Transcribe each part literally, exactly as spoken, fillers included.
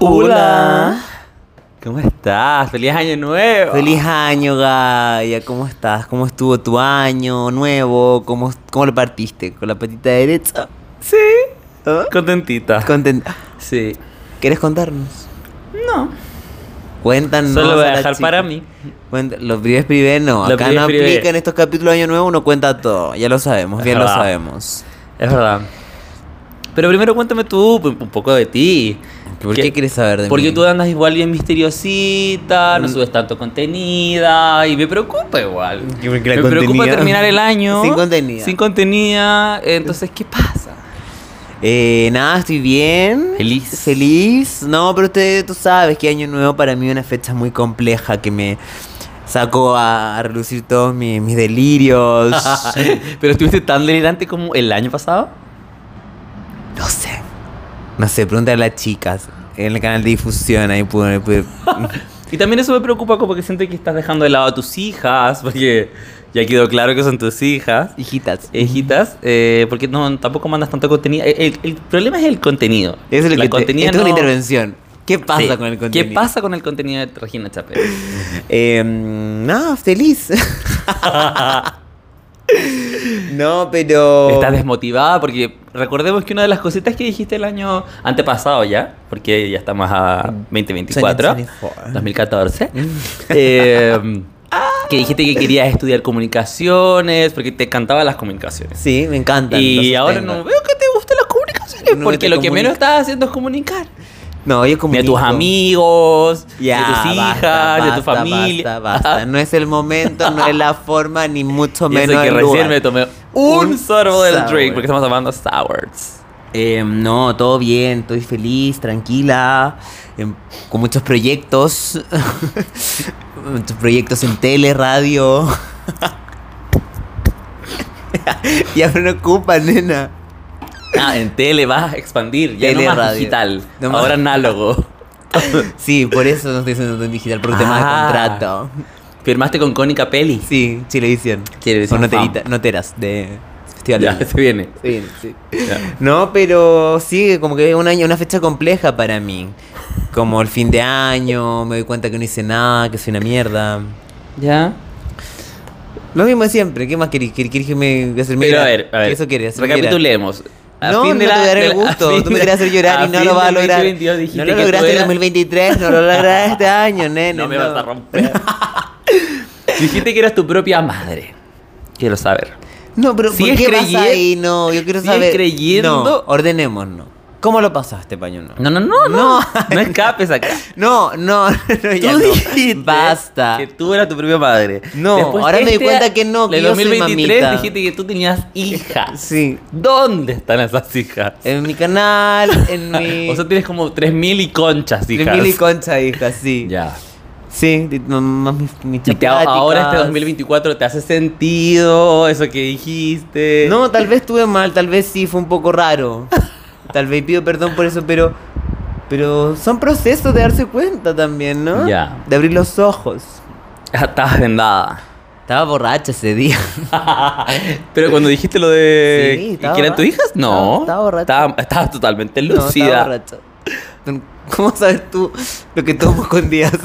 Hola. ¿Cómo estás? ¡Feliz año nuevo! Feliz año, Gaia. ¿Cómo estás? ¿Cómo estuvo tu año nuevo? ¿Cómo, cómo lo partiste? ¿Con la patita derecha? Sí. ¿Ah? Contentita. Contenta. Sí. ¿Quieres contarnos? No. Cuéntanos. Solo voy a la dejar chica. para mí. Cuenta- Los privé privé no. Los Acá privé no privé. aplica en estos capítulos de año nuevo, uno cuenta todo. Ya lo sabemos, Es bien lo verdad. sabemos. Es verdad. Pero primero cuéntame tú un un poco de ti. ¿Por qué quieres saber de Porque mí? tú andas igual bien misteriosita, no Mm. subes tanto contenido y me preocupa igual. Que porque la Me preocupa contenida- terminar el año Sin contenido. Sin contenido. Entonces, ¿qué pasa? Eh, nada, estoy bien. Feliz. Feliz. No, pero usted, tú sabes que Año Nuevo para mí es una fecha muy compleja que me sacó a, a relucir todos mis, mis delirios. Pero estuviste tan delirante como el año pasado. No sé. No sé, pregúntale a las chicas. En el canal de difusión ahí pude... pude- Y también eso me preocupa como que siento que estás dejando de lado a tus hijas, porque ya quedó claro que son tus hijas. Hijitas. Hijitas, eh, porque no, tampoco mandas tanto contenido. El, el- el problema es el contenido. Eso es lo La que te, contenido esto es una no- intervención. ¿Qué pasa Sí. con el contenido? ¿Qué pasa con el contenido de Regina Chapel? Eh, no, feliz. No, pero... ¿Estás desmotivada? Porque recordemos que una de las cositas que dijiste el año antepasado ya, porque ya estamos a veinte veinticuatro, veinte veinticuatro. dos mil catorce, eh, que dijiste que querías estudiar comunicaciones, porque te encantaban las comunicaciones. Sí, me encantan. Y lo ahora sostengo. no veo que te gusten las comunicaciones, No porque te lo que comunica- menos estás haciendo es comunicar. No, yo De comunico. tus amigos, Ya, de tus hijas, basta, de tu basta, familia. Basta, basta. No es el momento, no es la forma, ni mucho Y eso menos que el recién lugar. me tomé un, Un sorbo del sour. drink, porque estamos tomando sours. Eh, no, todo bien, estoy feliz, tranquila, em, con muchos proyectos, muchos proyectos en tele, radio. Ya me ocupa, nena. Ah, en tele vas a expandir, ya Tele, no más radio. digital, No más- ahora análogo. Sí, por eso no estoy haciendo todo en digital, por un tema de Ah. contrato. Firmaste con Connie Capelli. Sí, Chilevisión. Chilevisión Son Fam. noterita- noteras de Festival Ya, de se viene. Sí, sí. Ya. No, pero sí, como que es un año, una fecha compleja para mí. Como el fin de año, me doy cuenta que no hice nada, que soy una mierda. ¿Ya? Lo mismo de siempre, ¿qué más querés? ¿Querés querés que me hacerme Pero a llorar? ver, a ver. ¿Qué eso querés? ¿Hacerme llorar? Recapitulemos. A No, fin de no la- te voy a dar de el la- a gusto. fin Tú me de- querías hacer llorar a y no fin lo vas a del lograr. veinte veintidós dijiste No lo que tú lograste en el eras- dos mil veintitrés, no lo lograste este año, nene. No me vas a romper. Dijiste que eras tu propia madre. Quiero saber. No, pero ¿por ¿Sigues qué vas creyendo? ahí? No, yo quiero ¿Sigues saber. creyendo? No, ordenémonos. ¿Cómo lo pasaste, paño? No, No, no, no, no. No. No escapes acá. no, no, no, ya Tú no. dijiste Basta. que tú eras tu propia madre. No, ahora me di cuenta que no, que en yo soy dos mil veintitrés mamita. dijiste que tú tenías hijas. Sí. ¿Dónde están esas hijas? En mi canal, en mi. O sea, tienes como tres mil y conchas, de hijas. Mil y Concha, hija, sí. Ya. Sí, de- más mis, mis Y te- chapláticas. ahora este dos mil veinticuatro te hace sentido eso que dijiste. No, tal vez estuve mal, tal vez sí fue un poco raro. Tal vez pido perdón por eso, pero. Pero son procesos de darse cuenta también, ¿no? Ya. De abrir los ojos. Estabas vendada. Estaba borracha ese día. Pero cuando dijiste lo de Sí, ¿y estaba que eran tus borracha. hijas, no. Estaba- estaba borracha. Estaba- estabas totalmente No, estaba lúcida. borracha. ¿Cómo sabes tú lo que tomo con días?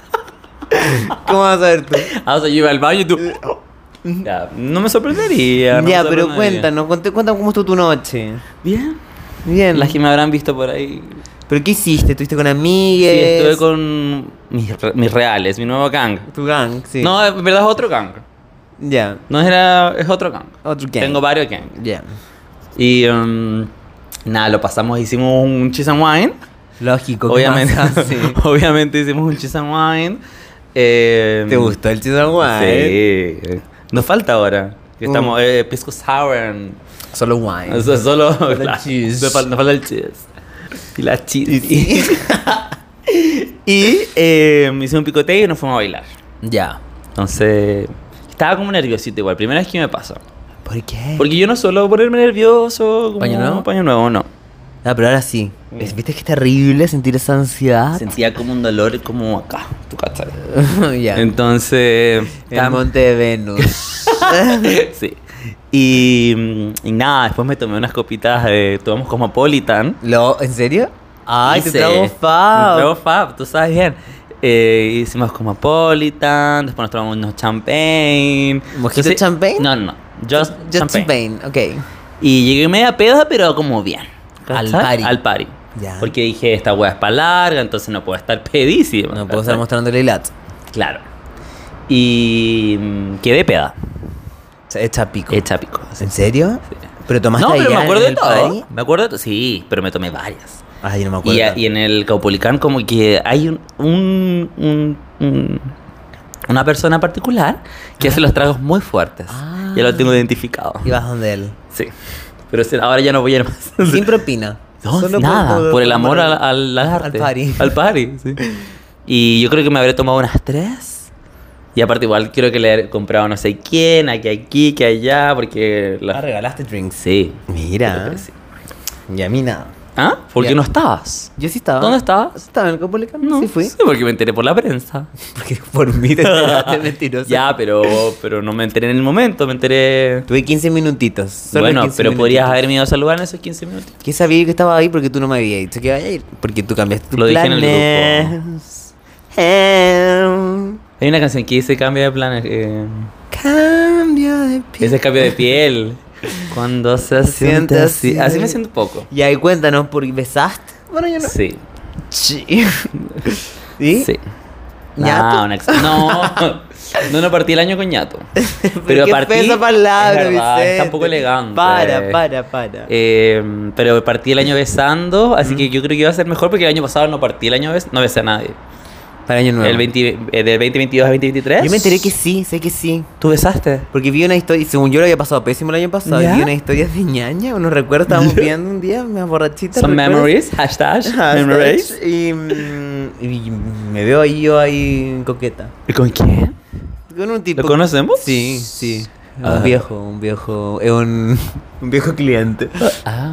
¿Cómo vas a saber tú? Ah, o sea, yo iba al baño y tú. Ya, no me sorprendería. no ya, me pero sorprendería. cuéntanos, cuént- cuéntanos cómo estuvo tu noche. Bien. Bien. Las que me habrán visto por ahí. ¿Pero qué hiciste? ¿Estuviste con Sí, amigues? estuve con mis, re- mis reales, mi nuevo gang. Tu gang, sí. No, en verdad es otro gang. Ya. No era. Es otro gang. Otro gang. Tengo varios gangs. Ya. Y. um, nada, lo pasamos, hicimos un cheese and wine. Lógico, ¿qué Obviamente, más hace? obviamente hicimos un cheese and wine. Eh, ¿Te gustó el cheese and wine? Sí. Nos falta ahora. Que Uh. estamos eh, pisco sour. and- Solo wine. Eso es solo. Falta el claro, cheese. Nos falta, nos falta el cheese. Y la cheese. Y- Y eh, hicimos un picoteo y nos fuimos a bailar. Ya. Entonces. Estaba como nerviosito igual. Primera vez que me pasa. ¿Por qué? Porque yo no suelo ponerme nervioso. Como ¿Paño nuevo? Paño nuevo, no. Ah, pero ahora sí. Mm. Es- ¿Viste que es terrible sentir esa ansiedad? Sentía como un dolor como acá. ¿Tu cachai? ya. Entonces. En el monte de Venus. Sí. Y, mm, y nada, después me tomé unas copitas de. Tomamos Cosmopolitan. ¿Lo, ¿En serio? Ay, te hice trago un fab. trago fab, tú sabes bien. Eh, hicimos Cosmopolitan, después nos tomamos unos champagne. ¿Mojito Entonces- champagne? No, no, no. Just, Just champagne. champagne, ok. Y llegué media peda, pero como bien. Al ¿cachai? party. Al party. Ya. Porque dije, esta wea es para larga, entonces no puedo estar pedísima. No puedo estar ¿cachai? mostrándole lat. Claro. Y mm, quedé peda. Hecha pico. Hecha pico. sí. ¿En serio? ¿Pero tomaste No, pero allá me acuerdo en de el todo. party? Me acuerdo de todo. Sí, pero me tomé varias. Ay, no me Y, acuerdo. a- y en el Caupolicán como que hay un, un- un- un- una persona particular que hace los tragos muy fuertes. Ah. Ya lo tengo identificado. Ibas donde él. Sí. Pero sí, ahora ya no voy a ir más. Sin propina. No, Solo nada, por, por- el amor por- al, al, al arte. al party. Al party, sí. Y yo creo que me habré tomado unas tres. Y aparte igual quiero que le he comprado no sé quién, aquí, aquí, que allá, porque... la- Ah, regalaste drinks. Sí. Mira. Creo que sí. Y a mí nada. ¿Ah? ¿Por qué Ya. no estabas? Yo sí estaba. ¿Dónde estabas? Estaba en el Caupolicán. No, Sí fui. sí, porque me enteré por la prensa. Porque por mí te enteraste, mentiroso. Ya, pero, pero no me enteré en el momento, me enteré... Tuve quince minutitos. Solo bueno, quince pero podrías minutitos. haberme ido a saludar en esos quince minutos. ¿Qué sabía que estaba ahí porque tú no me habías dicho que iba a ir? Porque tú cambiaste tus Lo dije en el planes. Em, Hay una canción que dice cambio de planes. Eh, Cambio de piel. ese cambio de piel. Cuando se siente siente así. así. Así me siento un poco. Y ahí cuéntanos, ¿por qué besaste? Bueno, yo no. Sí. Sí. ¿Sí? Sí. ¿Ñato? No, una ex- no, no, no partí el año con ñato. Pero qué partí. fea esa palabra, es verdad, Vicente. está un poco elegante. Para, para, para. Eh, pero partí el año besando, así que yo creo que iba a ser mejor porque el año pasado no partí el año besando, no besé a nadie. Para año nuevo. El veinte, eh, del veinte veintidós al veinte veintitrés. Yo me enteré que sí, sé que sí. ¿Tú besaste? Porque vi una historia, y según yo lo había pasado pésimo el año pasado, ¿Ya? vi una historia de ñaña, unos recuerdos, estábamos viendo un día, unas borrachitas. Some recuerdos. memories, hashtag, Hashtag, memories. Y, mm, y me veo ahí yo ahí coqueta. ¿Y con quién? Con un tipo. ¿Lo conocemos? Sí, sí. Ah. Un viejo, un viejo, es un, un viejo cliente. Ah.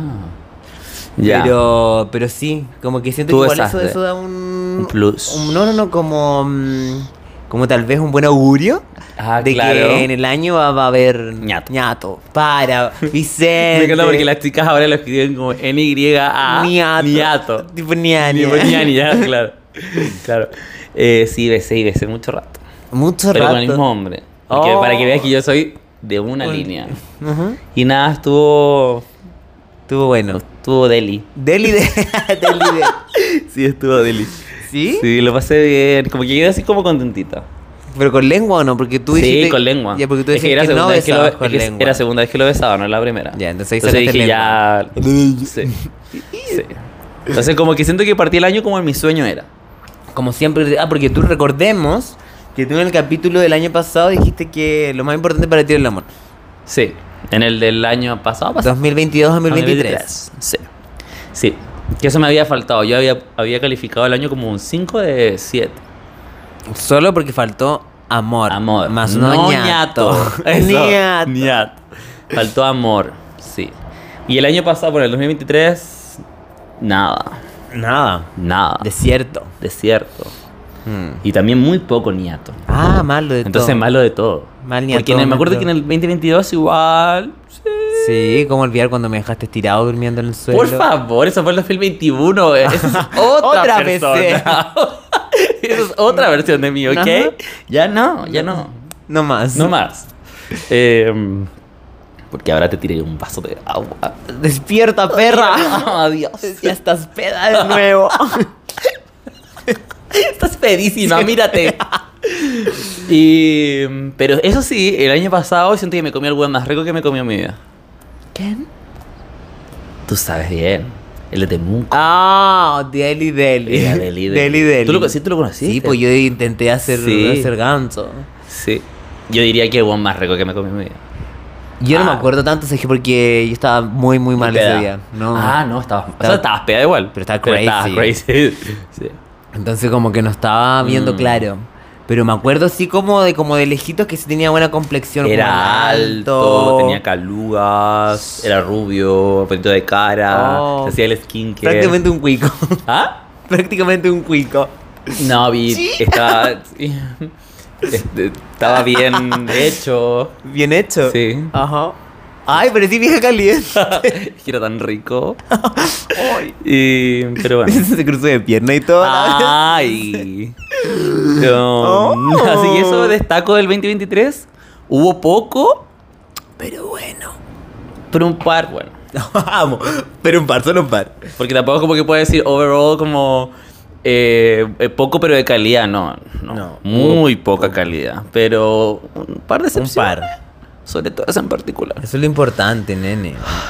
Ya. Pero, pero sí, como que siento Tú que igual eso, besaste. eso da un... Un plus. un- no, no, no, como... mm, como tal vez un buen augurio. Ah, de claro. que en el año va, va a haber... Ñato. ñato. Para, Vicente. Me encanta porque las chicas ahora lo escriben como N Y A Niato. Niato. Tipo ñaña. Tipo ñaña, claro. Claro. Eh, sí, besé y besé mucho rato. Mucho Pero rato. con el mismo hombre. Porque Oh. para que veas que yo soy de una Un- línea. Ujú. Y nada, estuvo. Estuvo bueno. Estuvo deli. Deli de... Deli de... Sí, estuvo deli. ¿Sí? Sí, lo pasé bien. Como que quedé así como contentita. ¿Pero con lengua o no? Porque tú Sí, dijiste... con lengua. Ya, porque tú Es que dijiste era que, no segunda vez que lo- besabas es con que lengua. Era segunda vez que lo besaba, no la primera. Ya, entonces ahí Entonces sacaste dije ya. Sí. Sí. Entonces, como que siento que partí el año como en mi sueño era. Como siempre... Ah, porque tú recordemos que tú en el capítulo del año pasado dijiste que lo más importante para ti era el amor. Sí. En el del año pasado, pasado. dos mil veintidós dos mil veintitrés. Sí. Sí. Que eso me había faltado. Yo había, había calificado el año como un cinco de siete. Solo porque faltó amor. Amor. Más no, ñato. Eso, ñato. ñato. Faltó amor. Sí. Y el año pasado, por el dos mil veintitrés, nada. Nada. Nada. Desierto. Desierto. Mm. Y también muy poco ñato. Ah, malo de Entonces, todo. malo de todo. Mal Porque ñato, en el- me acuerdo malo. que en el veinte veintidós igual. Sí. Sí, ¿cómo olvidar cuando me dejaste tirado durmiendo en el suelo? Por favor, eso fue el dos mil veintiuno. Esa es otra, Otra persona. Esa es otra versión de mí, ¿ok? Ajá. Ya no, ya no. No más. No más. Eh, porque ahora te tiré un vaso de agua. Despierta, perra. Adiós. Ya estás peda de nuevo. Estás pedísima, mírate. Y, pero eso sí, el año pasado siento que me comí el huevo más rico que me comió en mi vida. ¿Quién? Tú sabes bien. El de Temuco. Ah, Deli Deli. Era Deli Deli. Deli Deli. ¿Tú lo, sí, tú lo conociste? Sí, pues yo intenté hacer, Sí. hacer ganso. Sí. Yo diría que el huevo más rico que me comí en mi vida. Yo no Ah. me acuerdo tanto, es que porque yo estaba muy, muy mal Peda. ese día. No. Ah, no, estabas. O Estaba- sea, estabas peda igual. pero estaba estabas crazy. crazy. Sí. Entonces como que no estaba viendo Mm. claro. Pero me acuerdo así como de como de lejitos que sí tenía buena complexión. como Era alto, tenía calugas, era rubio, bonito de cara, Oh. se hacía el skincare. Prácticamente un cuico. ¿Ah? Prácticamente un cuico. No, vi, estaba, este, estaba bien hecho. Bien hecho. Sí. Ajá. Ay, pero sí vieja caliente. Que era tan rico. Y, pero bueno. Se cruzó de pierna y todo. Ay. No. Oh. Así que eso destaco del veinte veintitrés. Hubo poco, Pero bueno. pero un par, bueno. Vamos. Pero un par, solo un par. Porque tampoco como que puedo decir overall como eh, eh, poco pero de calidad, no, no. No. Muy poca calidad. Pero un par de Un excepciones. par. Sobre todo esa en particular. Eso es lo importante, nene.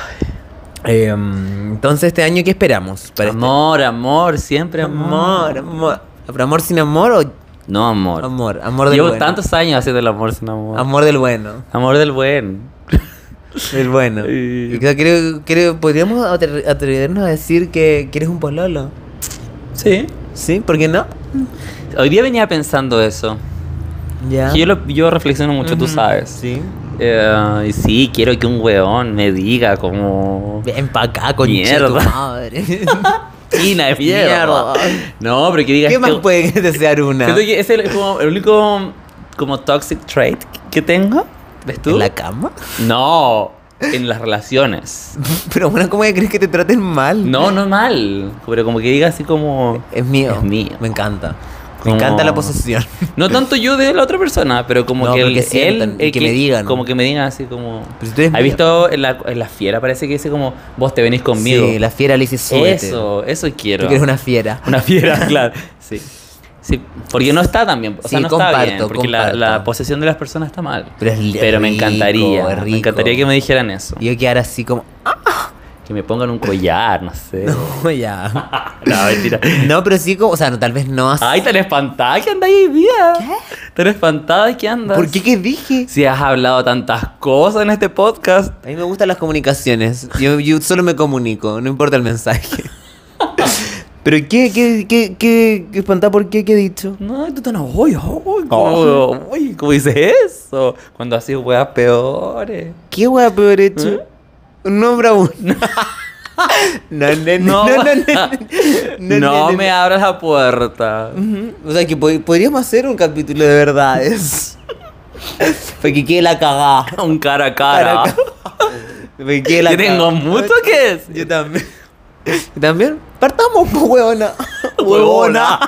Eh, entonces, este año, ¿qué esperamos? Para este- Amor, amor, siempre amor. Amor, amor. ¿Pero amor sin amor o No, amor. amor? Amor del Llevo bueno. tantos años haciendo el amor sin amor. Amor del bueno. Amor del buen. Del bueno. Y- Y creo, creo, creo- podríamos atre- atrevernos a decir que quieres un pololo. Sí. ¿Sí? ¿Por qué no? Hoy día venía pensando eso. Ya. Que yo, lo- yo reflexiono mucho, tú Ujú. sabes. Sí. Eh, y sí, quiero que un weón me diga como... Ven pa' acá, con Mierda. tu madre. China de mierda. Mierda. No, pero que digas ¿Qué más que- puede desear una? Siento que ese es el, como el único como toxic trait que tengo. ¿Ves tú? ¿En la cama? No, en las relaciones. Pero bueno, ¿cómo crees que te traten mal? No, no mal. Pero como que diga así como... Es mío. Es mío. Me encanta. Me Como- encanta la posesión. No tanto yo de la otra persona, pero como No, que pero el- que él... sientan, el que me digan. Como que me digan así como... Pero si tú eres ¿Has mío. visto en la, en la fiera? Parece que dice como... Vos te venís conmigo. Sí, la fiera le dice súbete. Eso, eso quiero. Tú que eres una fiera. Una fiera, claro. Sí. Sí, porque no está tan bien. O sea, Sí, no está comparto, bien. Porque la, comparto. la posesión de las personas está mal. Pero es li- Pero me rico, encantaría. es Me rico. encantaría que me dijeran eso. Y yo quedar así como... Que me pongan un collar, no sé. No, ya. No, mentira. No, pero sí como... O sea, no, tal vez no así. Ay, tan espantada que andas hoy día. ¿Qué? Tan espantada que andas. ¿Por qué? ¿Qué dije? Si has hablado tantas cosas en este podcast. A mí me gustan las comunicaciones. Yo, yo solo me comunico, no importa el mensaje. ¿Pero qué? ¿Qué? ¿Qué? ¿Qué? ¿Qué espantado? ¿Por qué? ¿Qué he dicho? No, tú estás... Uy, uy, ¿cómo, uy, ¿cómo dices eso? Cuando haces weas peores. ¿Qué hueá peor hecho? ¿Eh? Un nombre aún. No, no, no, no, no, no, No me abras la puerta. Ujú. O sea que pod- podríamos hacer un capítulo de verdades. Para que quede la cagada. Un cara a cara. Cara a cara. Para que quede la Yo tengo cagada. mucho que decir. Yo también. ¿Y también? Partamos, pues, huevona. Huevona.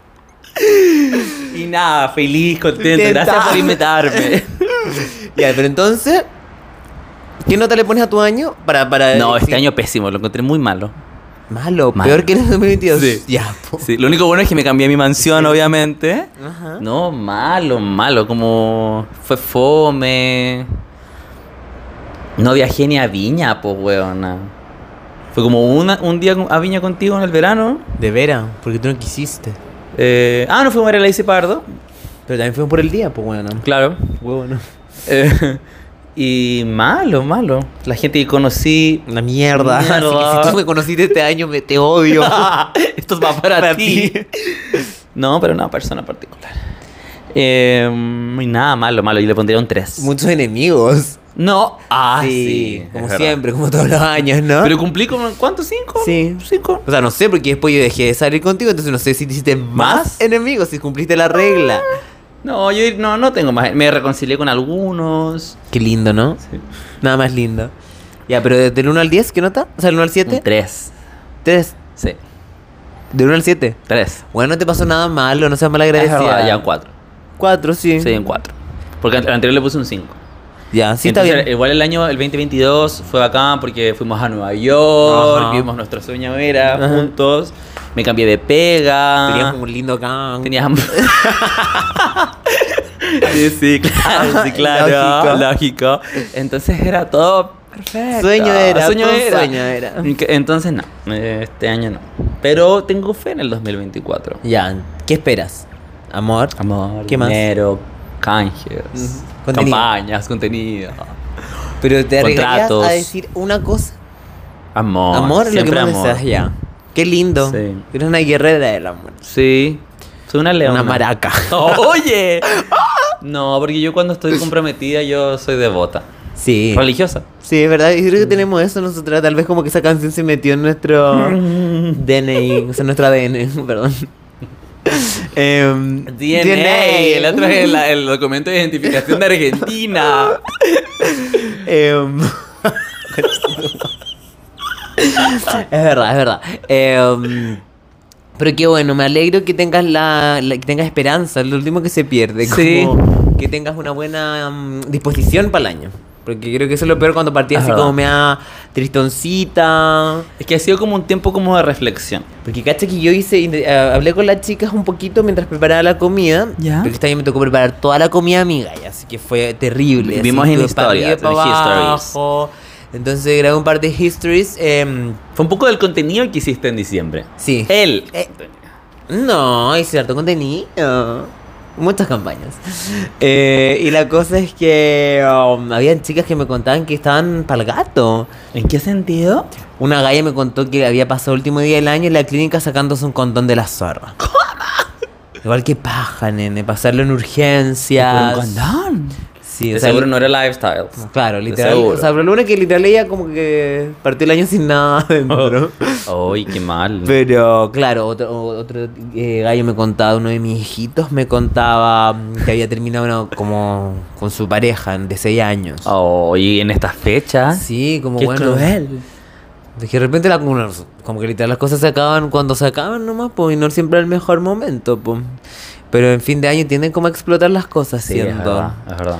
Y nada, feliz, contento. Contenta. Gracias por invitarme. Ya, pero entonces, ¿qué nota le pones a tu año? Para, para No, este sí. año pésimo, lo encontré muy malo. Malo, Malo. peor que en el dos mil veintidós. Sí. Ya, po. Sí, lo único bueno es que me cambié mi mansión, obviamente. Ajá. No, malo, malo, como fue fome. No viajé ni a Viña, pues, weona. Fue como una, un día a Viña contigo en el verano. De veras, porque tú no quisiste. Eh, ah, no fuimos a ver a Lazy Pardo. Pero también fue por el día, pues, bueno. Claro. Huevo, Eh, y malo, malo. La gente que conocí. Una mierda. Mierda. Así que si tú me conociste este año, me te odio. Esto va para, Para ti. ti. No, pero una persona particular. Eh, y nada, malo, malo. Yo le pondría un tres. Muchos enemigos. No, ah, sí. como es verdad. siempre, como todos los años, ¿no? Pero cumplí con, ¿cuántos? ¿Cinco? Sí. ¿Cinco? O sea, no sé, porque después yo dejé de salir contigo, entonces no sé si te hiciste más, ¿Más? enemigos, si cumpliste la regla. No, yo no, no tengo más. Me reconcilié con algunos. Qué lindo, ¿no? Sí. Nada más lindo. Ya, pero desde el uno al diez, ¿qué nota? O sea, el uno al siete. Un tres. tres. Sí, Del uno al siete. tres. Bueno, no te pasó nada malo, no seas Es malagradecida. verdad, ya un cuatro. Cuatro, sí. Sí, un cuatro. Porque al anterior le puse un cinco. Ya, sí, está Entonces, bien. igual el año, el veinte veintidós, fue bacán porque fuimos a Nueva York, Ajá. vivimos nuestro sueño era Ajá. juntos. Me cambié de pega. Tenías un lindo gang. Teníamos. sí, sí, claro, sí, claro. Lógico. Lógico. Entonces era todo perfecto. Sueño era, Sueño todo era. sueño era. Entonces no, eh, este año no. Pero tengo fe en el dos mil veinticuatro. Ya, ¿qué esperas? Amor. Amor, ¿Qué más? dinero, canjes, Mm, contenido. campañas, contenido. Pero te arriesgarías Contratos. a decir una cosa. Amor. Amor es lo que siempre más amor. deseas ya. Qué lindo. Sí. Eres una guerrera del amor. Sí. Soy una leona. Una maraca. Oye. No, porque yo cuando estoy comprometida yo soy devota. Sí. Religiosa. Sí, es verdad. Yo creo que tenemos eso nosotras. Tal vez como que esa canción se metió en nuestro D N I. O sea, nuestro A D N. Perdón. Em, D N A. El otro es el, el documento de identificación de Argentina. Em, Es verdad, es verdad. Eh, um, pero qué bueno, me alegro que tengas la, la- que tengas esperanza, es lo último que se pierde. Sí. Como que tengas una buena um, disposición para el año. Porque creo que eso es lo peor cuando partí Es así verdad. como me da tristoncita. Es que ha sido como un tiempo como de reflexión. Porque cacha que yo hice, eh, hablé con las chicas un poquito mientras preparaba la comida. Ya. Pero este año me tocó preparar toda la comida amiga, y así que fue terrible. Vimos así, en estuve pa' arriba y historias, pa' en abajo. Entonces grabé un par de histories. em, Fue un poco del contenido que hiciste en diciembre. sí. Él. Eh, no, hice harto contenido. Muchas campañas. Eh, y la cosa es que um, habían chicas que me contaban que estaban para el gato. ¿En qué sentido? Una galla me contó que había pasado el último día del año en la clínica sacándose un condón de la zorra. ¿Cómo? Igual que paja, nene, pasarlo en urgencias. ¿Por un condón? Sí, De o sea, seguro no era lifestyle. claro, De literal. seguro. O sea, pero lo único que literal ella como que partió el año sin nada adentro. Ay, qué mal. Pero claro, otro, otro eh, gallo me contaba, uno de mis hijitos me contaba mm, que había terminado una- como con su pareja de seis años. Oh, y en estas fechas. Sí, como Qué bueno. cruel. De que de repente la, como, como que literal las cosas se acaban cuando se acaban nomás, pues, y no siempre el mejor momento, pues. Pero en fin de año tienden como a explotar las cosas, Sí, es siento. verdad, es verdad.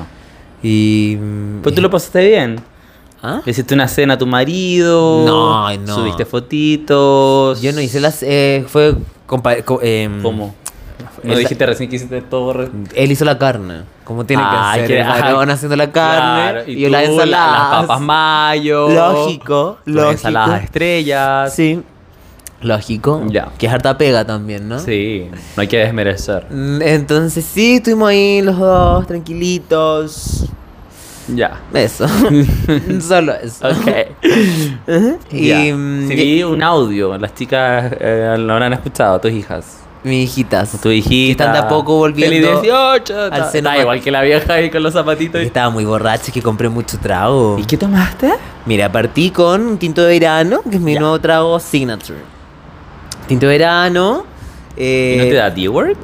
Y. mm, Pero tú lo pasaste bien. ¿Ah? Le hiciste una cena a tu marido. No, no. Subiste fotitos. Yo no hice las. Eh, fue. compa- co- em, ¿Cómo? No Esa- dijiste recién que hiciste todo. re- Él hizo la carne, como tiene Ay, que que- hacer. El ajá. varón haciendo la carne Claro, y, yo la tú, ensalada. Las papas mayo. Lógico, tus lógico. ensaladas estrellas. Sí. Lógico. Ya. Que es harta pega también, ¿no? Sí, no hay que desmerecer. Mm, Entonces sí, estuvimos ahí los dos, tranquilitos. Ya. Eso. Solo eso. Ok. Ujú. Y, Ya. mm, Sí, y- vi un audio. Las chicas eh, lo habrán escuchado, tus hijas. mis hijitas. Tu hijita. Que están de a poco volviendo Feliz dieciocho. al Está, seno está ma- igual que la vieja ahí con los zapatitos. Que estaba muy borracha, que compré mucho trago. ¿Y qué tomaste? Mira, partí con un tinto de verano, que es mi Ya. nuevo trago signature. Tinto de verano. Eh, ¿Y no te da D-word?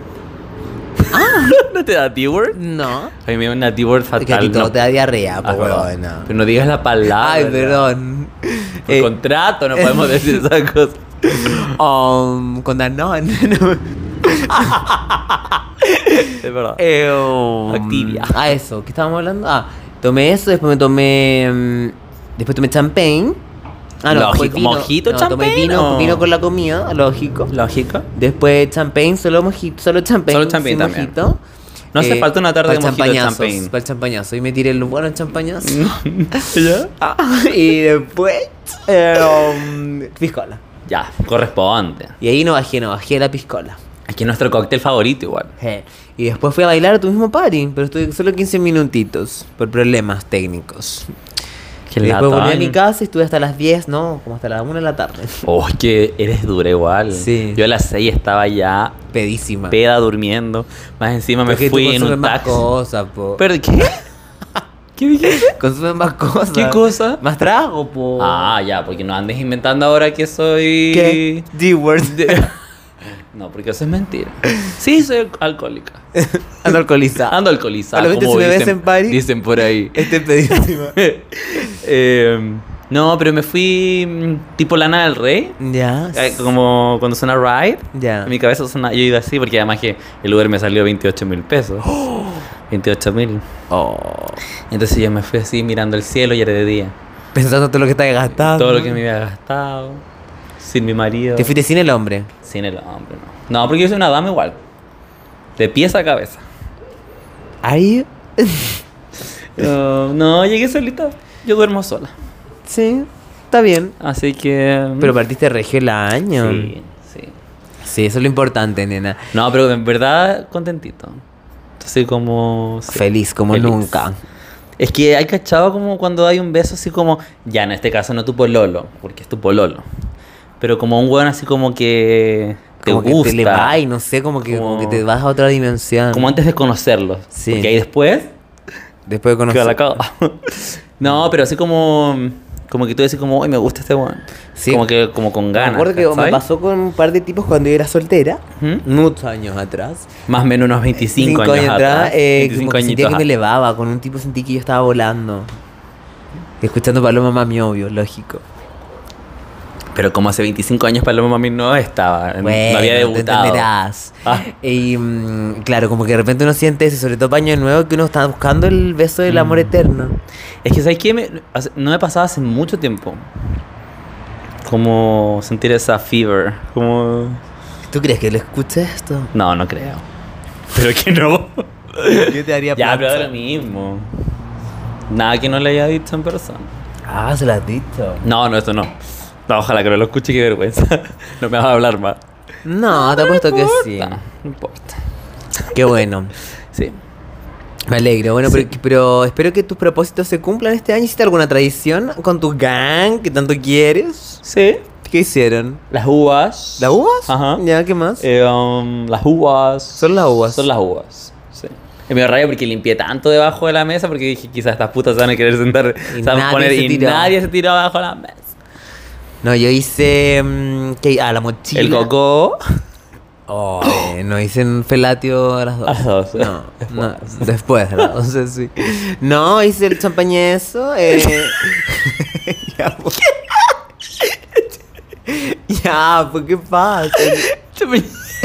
¿No te da D-word? No. A mí me da una D-word Es que a ti fatal. todo no. te da diarrea, Ah, pues, perdón. huevona. Pero no digas la palabra. Ay, perdón. Por Eh, contrato no podemos decir esas cosas. um, con Danone. Es verdad. Eh, um, Activia. Ah, eso. ¿Qué estábamos hablando? Ah, tomé eso, después me tomé. mm, después tomé champagne. Ah, no, Lógico, después vino. ¿mojito no, tomé champagne vino, o- vino con la comida, lógico. Lógico. Después champagne, solo mojito, solo champagne. Solo champagne sin también. mojito. No hace falta una tarde de pa'l mojito de champañazos, champagne. Para el champañazo. Y me tiré los buenos champañazos. ¿Ya? Ah, y después. Eh, um, piscola. Ya, corresponde. Y ahí no bajé, no bajé la piscola. Aquí es nuestro cóctel favorito igual. Je. Y después fui a bailar a tu mismo party, pero estuve solo quince minutitos por problemas técnicos. Qué Y después volví a latón. mi casa y estuve hasta las diez, no, como hasta las una de la tarde. Oh, es que eres dura igual. Sí. Yo a las seis estaba ya Pedísima. peda durmiendo. Más encima me Porque tú fui en consumes un más taxi. cosas, po. ¿Pero qué? ¿Qué dijiste? Consumen más cosas. ¿Qué cosa? Más trago, po. Ah, ya, porque no andes inventando ahora que soy... ¿Qué? D-word. No, porque eso es mentira. Sí, soy alcohólica. Ando alcoholizada. Ando alcoholizada. Solamente como si me ves dicen- en party. Dicen por ahí. Este pedísima. Eh, no, pero me fui mm, tipo Lana del Rey. Ya. Eh, Como cuando suena Ride. Ya. En mi cabeza suena, yo iba así porque además que el Uber me salió veintiocho mil pesos. veintiocho mil. Oh. Entonces yo me fui así mirando el cielo y era de día. Pensando todo lo que estás gastando. Todo lo que me había gastado. Sin mi marido. Te fuiste sin el hombre. Sin el hombre, no. No, porque yo soy una dama igual. De pies a cabeza. Ahí. No, no, llegué solita. Yo duermo sola. Sí. Está bien. Así que. Pero partiste regio el año. Sí, sí. Sí, eso es lo importante, nena. No, pero en verdad contentito. Así como. sí, Feliz como feliz. nunca. Es que hay cachado como cuando hay un beso así como. Ya, en este caso no tu pololo, porque es tu pololo. Pero como un weón así como que. Te Como gusta. que te le vas y no sé, como que, como... Como- que te vas a otra dimensión. Como antes de conocerlos. Sí. Porque ahí después. Después de Queda conocer. la caga. No, pero así como. Como que tú decís como, uy, me gusta este weón. Sí. Como que como con Me ganas. acuerdo que me ¿cachai? pasó con un par de tipos cuando yo era soltera. ¿Mm? Muchos años atrás. Más o menos unos veinticinco Cinco años, atrás. eh, veinticinco como que sentía añitos que me atrás. elevaba. Con un tipo sentí que yo estaba volando. Escuchando Paloma Mami, obvio, lógico. Pero como hace veinticinco años Paloma Mami no estaba, Bueno, no había te debutado. entenderás. Ah. Y mm, claro, como que de repente uno siente eso, sobre todo para Año Nuevo, que uno está buscando el beso del amor Mm. eterno. Es que, ¿sabes qué? Me- hace- no me pasaba hace mucho tiempo. Como sentir esa fever. Como... ¿Tú crees que le escuches esto? No, no creo. Pero que no. Yo te haría Ya, plancha. pero es lo mismo. Nada que no le haya dicho en persona. Ah, se lo has dicho. No, no, eso no. No, ojalá que no lo escuche, qué vergüenza. No me vas a hablar más. No, te apuesto que sí. No, no importa. Qué bueno. Sí. Me alegro. Bueno, Sí. pero, pero espero que tus propósitos se cumplan este año. ¿Hiciste alguna tradición con tu gang que tanto quieres? Sí. ¿Qué hicieron? Las uvas. ¿Las uvas? Ajá. Ya, ¿qué más? Eh, um, las uvas. Son las uvas. Son las uvas. Sí. Es medio raro porque limpié tanto debajo de la mesa porque dije quizás estas putas se van a querer sentar Y se van a nadie poner, se y tiró. nadie se tiró abajo de la mesa. No, yo hice... mm, ¿qué? Ah, la mochila. El coco. Oh, eh, no hice un felatio a las dos. A las dos. No, no, después, ¿no? O sea, sí. No, hice el champañezo. Eh... ya, pues. Ya, pues, ¿qué pasa? Chamañ-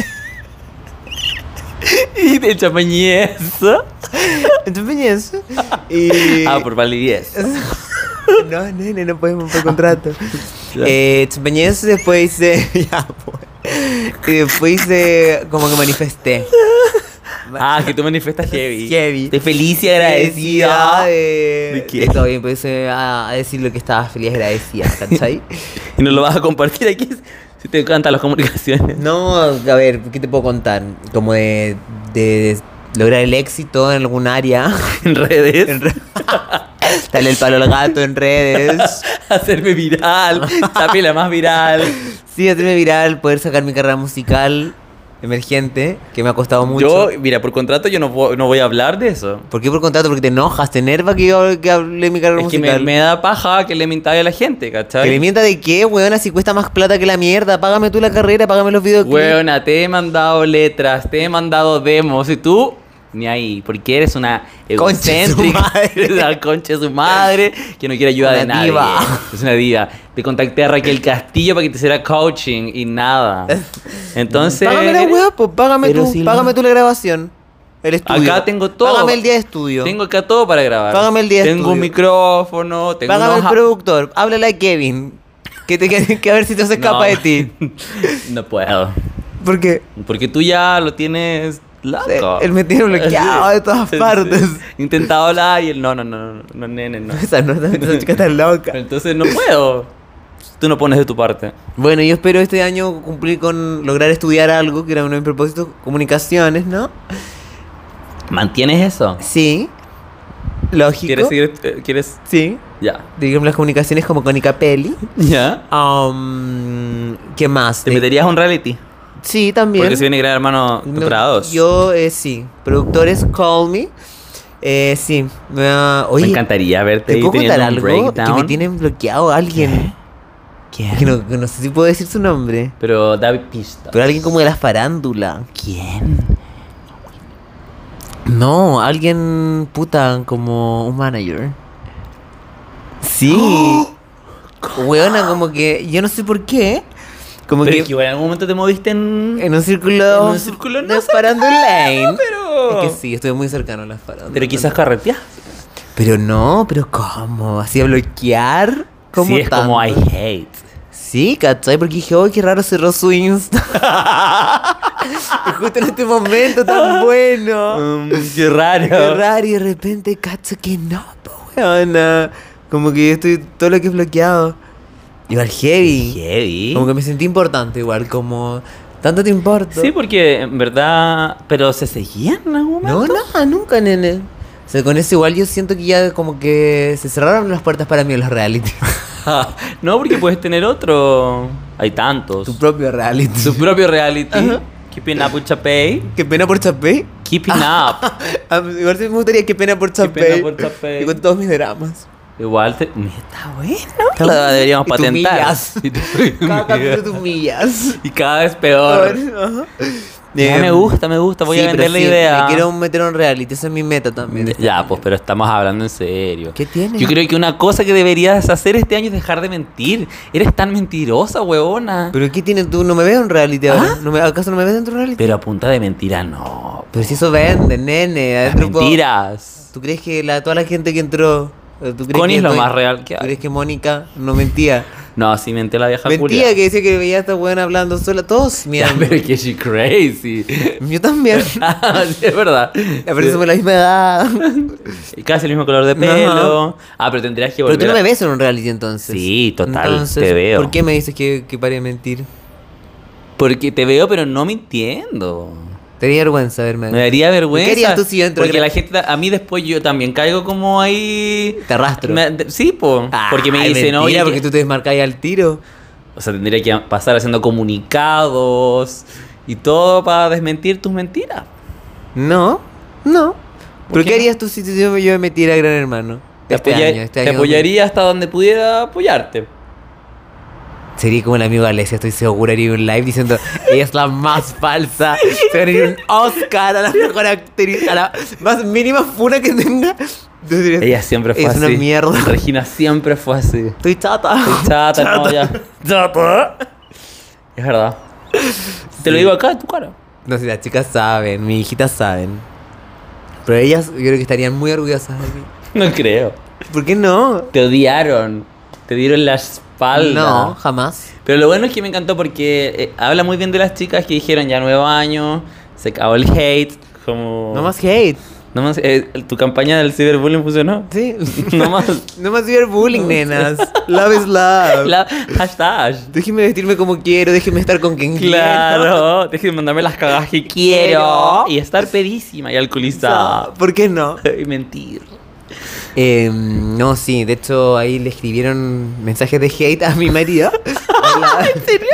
y de champañezo. El champañezo. Y... Ah, por validez. No, nene, no podemos por contrato. Ya. Eh, champañezo, después hice... ya, pues. Y después hice... como que manifesté. Ah, que tú manifestas heavy. Heavy. Estoy feliz y agradecida. De, ¿De qué? de todo bien, pues a, a decir lo que estaba feliz y agradecida, ¿cachai? Y no lo vas a compartir aquí si te encantan las comunicaciones. No, a ver, ¿qué te puedo contar? Como de, de lograr el éxito en algún área. En redes. En re- Darle el palo al gato en redes. Hacerme viral. Chapi la más viral. Sí, hacerme viral, poder sacar mi carrera musical emergente, que me ha costado mucho. Yo, mira, por contrato yo no, puedo- no voy a hablar de eso. ¿Por qué por contrato? Porque te enojas, te enerva que yo que hable de mi carrera Es que me, musical. me da paja que le mintáis a la gente, ¿Que le ¿cachai? mienta de qué, weona? Si cuesta más plata que la mierda. Págame tú la carrera, págame los videoclips. Weona, te he mandado letras, te he mandado demos y tú ni ahí, porque eres una Concha de su egocéntrica, madre. eres una concha de su madre que no quiere ayuda Una de nadie. diva. Es una diva. Te contacté a Raquel Castillo para que te hiciera coaching y nada. Entonces, Págame la weá, pues págame Pero tú, si págame lo- tú la grabación. El estudio. acá tengo todo. Págame el día de estudio. Tengo acá todo para grabar. Págame el día de Tengo un estudio. micrófono, tengo Págame unos el productor. Háblale a Kevin. Que te que, que a ver si te se escapa No. de ti. No puedo. ¿Por qué? Porque tú ya lo tienes loco. Él me tiene bloqueado de todas Sí, partes. sí. He intentado hablar y él, no, no, no, no, no, nene, no. Esa, no, esa chica está loca. Entonces no puedo. Tú no pones de tu parte. Bueno, yo espero este año cumplir con lograr estudiar algo, que era uno de mis propósitos, comunicaciones, ¿no? ¿Mantienes eso? Sí. Lógico. ¿Quieres seguir? eh, ¿Quieres? Sí. Ya. Digamos las comunicaciones como con Icapelli. ¿Ya? Um, ¿Qué más? ¿Te De- meterías a un reality? Sí, también. Porque si viene Gran Hermano No, temporada dos. Yo, eh, sí. Productores, call me. Eh, sí. Me, va- Oye, Me encantaría verte ¿te ahí puedo contar teniendo un algo? Que breakdown. me tienen bloqueado alguien. ¿Quién? Que no, que no sé si puedo decir su nombre. Pero David Pista. Pero alguien como de la farándula. ¿Quién? No, alguien puta como un manager. Sí. Weona, como que yo no sé por qué. Como Pero que, es que igual en algún momento te moviste en... en un círculo, en un círculo no de cercano, farandulain. pero... Es que sí, estoy muy cercano a las farándulas. Pero quizás carreteas. Pero no, pero ¿cómo? ¿Así a bloquear? ¿Cómo Sí, es como I tanto? hate. Sí, ¿cachai? Porque dije, oh, qué raro cerró su Insta. Y justo en este momento tan bueno. Um, qué raro. Qué raro, y de repente cacho que no, po, weona. Como que yo estoy todo lo que es bloqueado. Igual heavy. Heavy. Como que me sentí importante, igual, como. ¿Tanto te importa? Sí, porque en verdad... Pero se seguían en algún No, momento. nada, nunca, nene. O sea, con eso igual yo siento que ya como que se cerraron las puertas para mí en los reality. No, porque puedes tener otro. Hay tantos. Tu propio reality. Su propio reality. Ajá. Keeping up with Chapey. Qué pena por Chapey. Keeping up. Ah, igual sí me gustaría qué pena por Chapey. pena por Chapey. Y con todos mis dramas. Igual te... Está bueno. Está Lo bueno. deberíamos Y tú patentar. humillas. Y tú Cada capítulo humillas. tú humillas. Y cada vez peor. Ajá. Ya Eh, me gusta, me gusta, voy sí, a pero vender la sí, idea. Me quiero meter a un reality, esa es mi meta también. Ya, pues, pero estamos hablando en serio. ¿Qué tiene? Yo creo que una cosa que deberías hacer este año es dejar de mentir. Eres tan mentirosa, huevona. ¿Pero qué tienes tú? ¿No me ves en un reality ahora? ¿Ah? ¿No me, ¿Acaso no me ves dentro de un reality? Pero a punta de mentira, no. Pero si eso vende, nene. Las adentro puedo- mentiras. ¿Tú crees que la, toda la gente que entró... eh, ¿tú crees Connie que es lo estoy- más real que ¿Tú hay. crees que Mónica no mentía? No, sí mentí la vieja Mentía culia. que decía que veía a esta buena hablando sola. Todos, mira. Ya, pero es que she crazy. Yo también. Ah, sí, es verdad. Pero somos la misma edad. Sí. Casi el mismo color de pelo. Ah, pero tendrías que Pero volver tú no a- me ves en un reality entonces. Sí, total, Entonces, te veo. ¿por qué me dices que, que pare de mentir? Porque te veo, pero no mintiendo. Te daría vergüenza verme. Me daría vergüenza. ¿Qué harías tú si yo entro Porque gra- la gente, a mí después yo también caigo como ahí. Te arrastro. Me- de- sí, po. porque me Ay, dicen, mentira, oye. porque que- tú te desmarcáis al tiro. O sea, tendría que pasar haciendo comunicados y todo para desmentir tus mentiras. No, no. ¿Pero qué qué no? harías tú si te- yo, yo me metiera a Gran Hermano? Te, Este apoya- año, este te año apoyaría hasta donde pudiera apoyarte. Sería como el amigo Alesia, estoy segura, haría un live diciendo ella es la más falsa. Se ganaría un Oscar a la mejor actriz, a la más mínima funa que tenga. Tú dirías, Ella siempre fue es así. una mierda. Regina siempre fue así. Estoy chata. Estoy chata, no, ya. Chata. Es verdad. Te lo digo acá en tu cara. No sé, las chicas saben, mis hijitas saben. Pero ellas yo creo que estarían muy orgullosas de mí. No creo. ¿Por qué no? Te odiaron. Te dieron la espalda. No, jamás. Pero lo bueno es que me encantó porque eh, habla muy bien de las chicas que dijeron ya nuevo año, se acabó el hate, como... No más hate. No más, eh, tu campaña del ciberbullying funcionó. Sí. No más. No más ciberbullying, nenas. Love is love. La, hashtag. Déjenme vestirme como quiero, déjenme estar con quien quiero. Claro, déjenme mandarme las cagadas que quiero y estar pedísima y alcoholizada. ¿Por qué no? Y mentir. Eh, no, sí, de hecho ahí le escribieron mensajes de hate a mi marido. ¿En serio?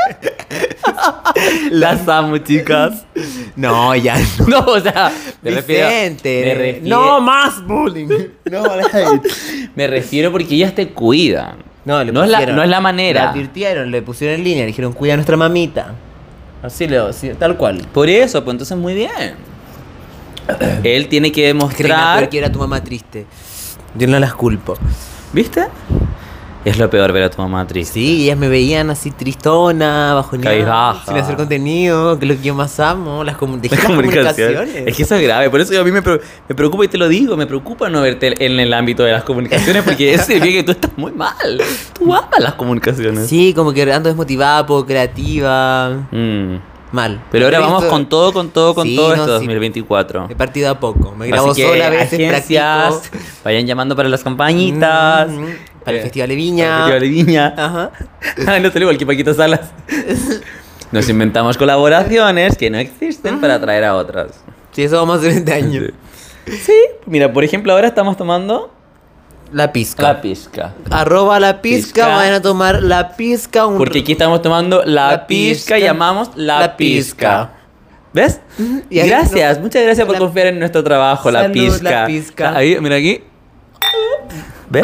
Las amo, chicas. No, ya no. No, o sea, me refiero, Vicente, me refiero, no más bullying. No, hate. me refiero porque ellas te cuidan. No, le No es la- pusieron- no es la Le manera. advirtieron, le pusieron en línea, le dijeron, cuida a nuestra mamita. Así le así, tal cual. Por eso, pues entonces muy bien. Él tiene que Es que Reina, demostrar. peor que era tu mamá triste. Yo no las culpo. ¿Viste? Es lo peor ver a tu mamá triste. Sí, ellas me veían así tristona, bajoneada, Cabizbaja. sin hacer contenido, que es lo que yo más amo, las, comu- dejé La las comunicación. comunicaciones. Es que eso es grave, por eso a mí me, pre- me preocupa y te lo digo, me preocupa no verte en el ámbito de las comunicaciones porque eso significa que tú estás muy mal. Tú amas las comunicaciones. Sí, como que ando desmotivada, poco creativa, Mm. mal. Pero ahora He vamos visto- con todo, con todo, con Sí, todo no, esto sí. dos mil veinticuatro. He partido a poco, me grabo Así que sola a veces, agencias, practico. vayan llamando para las campañitas. Mm, para el Eh, Festival de para Viña. el Festival de Viña. Ajá. Ay, no salió igual que Paquito Salas. Nos inventamos colaboraciones que no existen para atraer a otras. Sí, eso vamos a hacer este año. Sí, mira, por ejemplo, ahora estamos tomando La pizca. la pizca. Arroba la pizca, Pizca. vayan a tomar la pizca. Un... Porque aquí estamos tomando la, La pizca, pizca. llamamos la, La pizca. ¿Ves? Y ahí Gracias, no- muchas gracias por la- confiar en nuestro trabajo, la Salud, pizca. la pizca. Ahí, mira aquí. ¿Ves?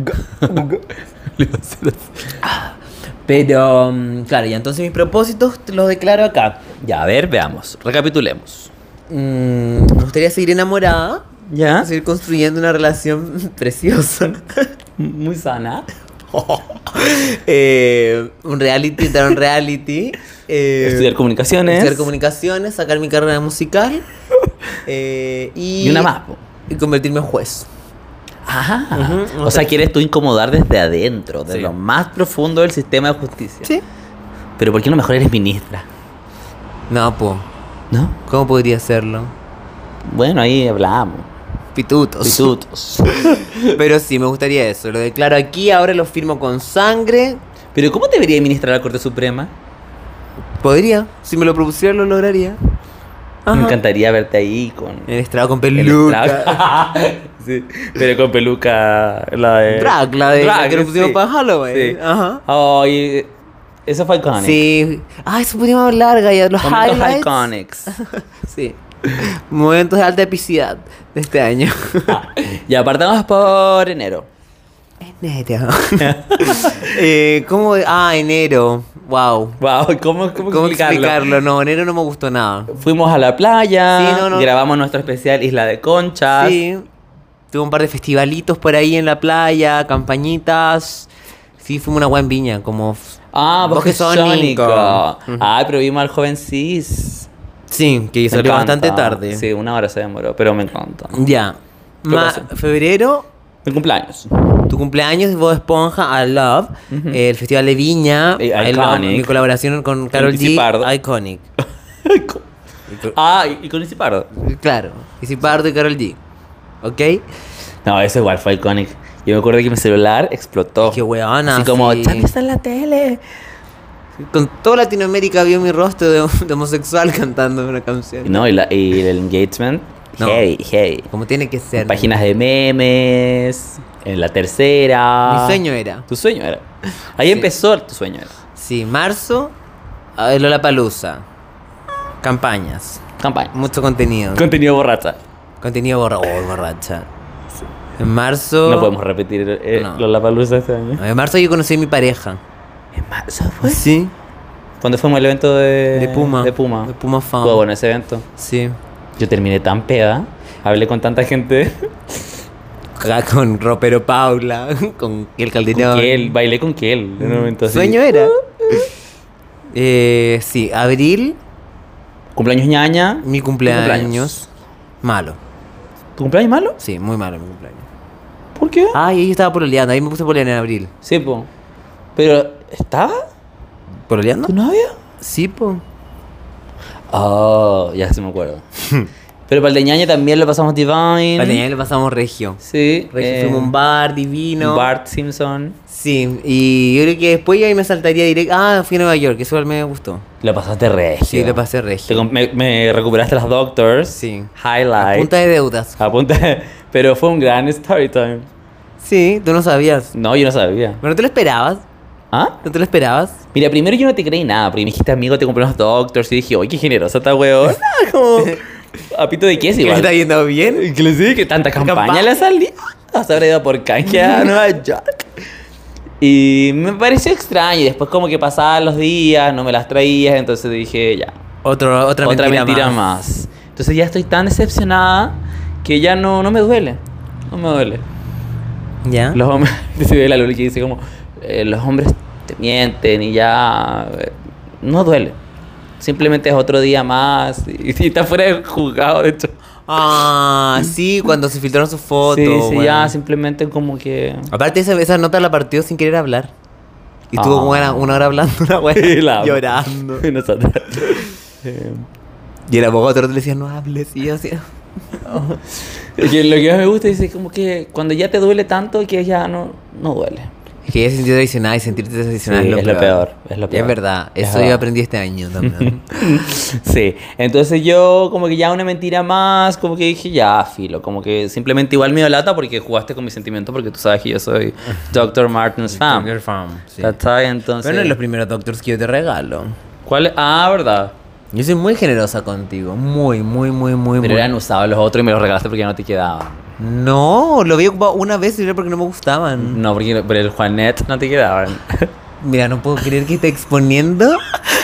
Pero, mm, claro, y entonces mis propósitos te los declaro acá. Ya, a ver, veamos. Recapitulemos. Mm, me gustaría seguir enamorada. ¿Ya? Seguir construyendo una relación preciosa. Muy sana. Eh, un reality, dar un reality. eh, Estudiar comunicaciones. estudiar comunicaciones, sacar mi carrera musical. eh, y, Y una más, po. Y convertirme en juez. Ajá. Ujú, O sea, quieres tú incomodar desde adentro, de Sí. lo más profundo del sistema de justicia. Sí. Pero ¿por qué no mejor eres ministra? No, po. ¿No? ¿Cómo podría hacerlo? Bueno, ahí hablamos. Pitutos. Pitutos. Pero sí, me gustaría eso. Lo declaro aquí, ahora lo firmo con sangre. Pero ¿cómo debería administrar la Corte Suprema? Podría. Si me lo propusiera, lo lograría. Me Ajá. encantaría verte ahí con... En el estrado con el peluca. estrago. Sí, pero con peluca, la de... Drag, la de la que nos pusimos sí. para Halloween. Sí. Ajá. Ay, eso fue iconic. Sí. Ah, eso podríamos hablar, Gaya. Los Momentos highlights. iconics. Sí. Momentos de alta epicidad de este año. Ah, ya, partamos por enero. Enero. eh, ¿Cómo? Ah, enero. Wow. Wow, ¿cómo, cómo, ¿Cómo explicarlo? explicarlo? No, enero no me gustó nada. Fuimos a la playa, Sí, no, no. grabamos nuestro especial Isla de Conchas. Sí. Tuve un par de festivalitos por ahí en la playa, campañitas. Sí, fuimos una buena viña, como... Ah, Bosque Bosque Sónico. Sónico. Ujú. Ay, pero vimos al joven Cis. Sí, que Me salió encanta. bastante tarde. Sí, una hora se demoró, pero me encanta. Ya. ¿Qué Ma- pasó? febrero, Mi cumpleaños. tu cumpleaños, Bob Esponja, I Love. Ujú. eh, el Festival de Viña, Eh, I Love, Iconic. mi colaboración con Karol Izzy G, Pardo. Iconic. Ah, y y con ese pardo. Claro, Izzy Pardo y Karol G. ¿Ok? No, eso igual fue iconic. Yo me acuerdo que mi celular explotó. Qué weona, Así como, sí. Charlie está en la tele. Con toda Latinoamérica vio mi rostro de, de homosexual cantando una canción. No, y, la- y el engagement. No. Heavy, heavy. Como tiene que ser. Páginas de memes. En la tercera. Mi sueño era. Tu sueño era. Ahí Sí. empezó tu sueño era. Sí, marzo, a Lollapalooza. Campañas. Campaña. Mucho contenido. Contenido borracha. Contenido borra oh, borracha. En marzo. No podemos repetir eh, No. Lollapalooza este año. En marzo yo conocí a mi pareja. En marzo fue. Sí. Cuando fuimos al evento de, De Puma. De Puma. De Puma Fan. Fue bueno ese evento. Sí. Yo terminé tan peda. Hablé con tanta gente. Acá con Ropero Paula. Con el Calderón. Con Kel. Bailé con Kel. En un momento así. Sueño era. eh, sí, abril, Cumpleaños ñaña. mi ¿Tu cumpleaños. cumpleaños? Malo. ¿Tu cumpleaños malo? Sí, muy malo mi cumpleaños. ¿Por qué? Ay, yo estaba pololeando. Ahí me puse a pololear en abril. Sí, po. Pero, ¿estaba ¿Pololeando? tu novia? Sí, po. Oh, ya se me acuerdo. Pero para el de ñaña también lo pasamos divine. Para el le pasamos regio. Sí. Regio eh, fuimos a un bar divino. Bart Simpson. Sí, y yo creo que después ya ahí me saltaría directo. Ah, fui a Nueva York, eso igual me gustó. Lo pasaste regio. Sí, le pasé Te regio. com- me, me recuperaste las Doctors. Sí. Highlight. A punta de deudas. A punta de- Pero fue un gran story time. Sí, tú no sabías. No, yo no sabía. ¿Pero no te lo esperabas? ¿Ah? ¿No te lo esperabas? Mira, primero yo no te creí nada, porque me dijiste, amigo, te compré unos Doctors. Y dije, oye, qué generosa esta weón. Como, a pito de queso ¿Que igual. me está yendo bien? Que le dije que tanta campaña campaña? le salí. Se habrá ido por canje a Nueva York. Y me pareció extraño. Y después como que pasaban los días, no me las traías. Entonces dije, ya, Otro, otra, otra mentira, mentira, más. Entonces ya estoy tan decepcionada que ya no, no me duele. No me duele. ¿Ya? Los hombres, se ve la Luli que dice como, eh, los hombres te mienten y ya, eh, no duele. Simplemente es otro día más y, y está fuera de juzgado, de hecho. Ah, sí, cuando se filtraron sus fotos. sí, sí, bueno. ya, simplemente como que... Aparte, esa, esa nota la partió sin querer hablar. Y estuvo Ah. como una, una hora hablando, una Y wea, la amo. llorando. Y nosotros. Eh, Y el abogado le decía, no hables. Y yo así. y que lo que más me gusta es como que cuando ya te duele tanto que ya no, no duele. Es que ya se sintió traicionada y sentirte traicionada Sí, es, lo, es lo peor, es lo peor. Es verdad, Es eso verdad. yo aprendí este año también. Sí, entonces yo como que ya una mentira más, como que dije ya, filo, como que simplemente igual me dio lata porque jugaste con mis sentimientos porque tú sabes que yo soy doctor Martin's fan. Doctor Farm, sí. ¿Cachai? Entonces... Pero no es los primeros doctors que yo te regalo. ¿Cuál es? Ah, verdad. Yo soy muy generosa contigo, muy, muy, muy, muy, Pero muy. eran usados los otros y me los regalaste porque ya no te quedaban. No, lo había ocupado una vez y era porque no me gustaban. No, porque pero el Juanet no te quedaban. Mira, no puedo creer que esté exponiendo.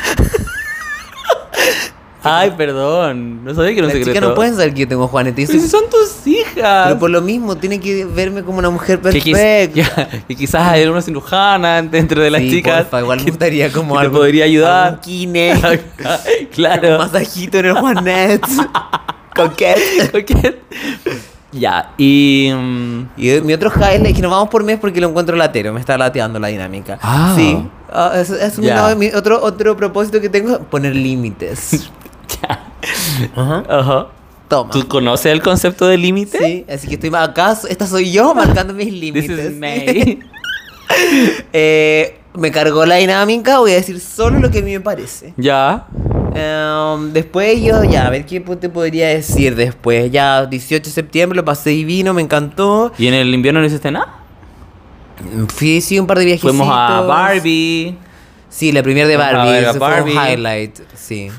Ay, perdón. No sabía que era un Las secreto. chicas no pueden saber que yo tengo Juanete. Yo Pero soy- si son tus hijas. Pero por lo mismo, tiene que verme como una mujer que, quiz- perfecta. ya, que quizás hay una cirujana dentro de las Sí, chicas. porfa, igual me que- gustaría como que te algo. podría ayudar. algún kine, Claro. un masajito en el Juanet. Coquette. Coquet. Ya, y. mm, Y mi otro highlight, que nos vamos por mes porque lo encuentro latero, me está lateando la dinámica. Ah. Sí. Ah, es es mi, Ya. no, mi otro, otro propósito que tengo, poner límites. ya. Ajá. Ajá. Toma. ¿Tú conoces el concepto de límite? Sí, así que estoy acá, esta soy yo marcando mis This límites. is May. Eh, me cargó la dinámica, voy a decir solo lo que a mí me parece. Ya. Em, después yo, ya, a ver qué te podría decir después. Ya, dieciocho de septiembre, lo pasé divino, me encantó. ¿Y en el invierno no hiciste nada? Fui, sí, un par de viajecitos. Fuimos a Barbie. Sí, la primera de Fuimos a Barbie, ver a ese fue un Barbie. highlight, sí.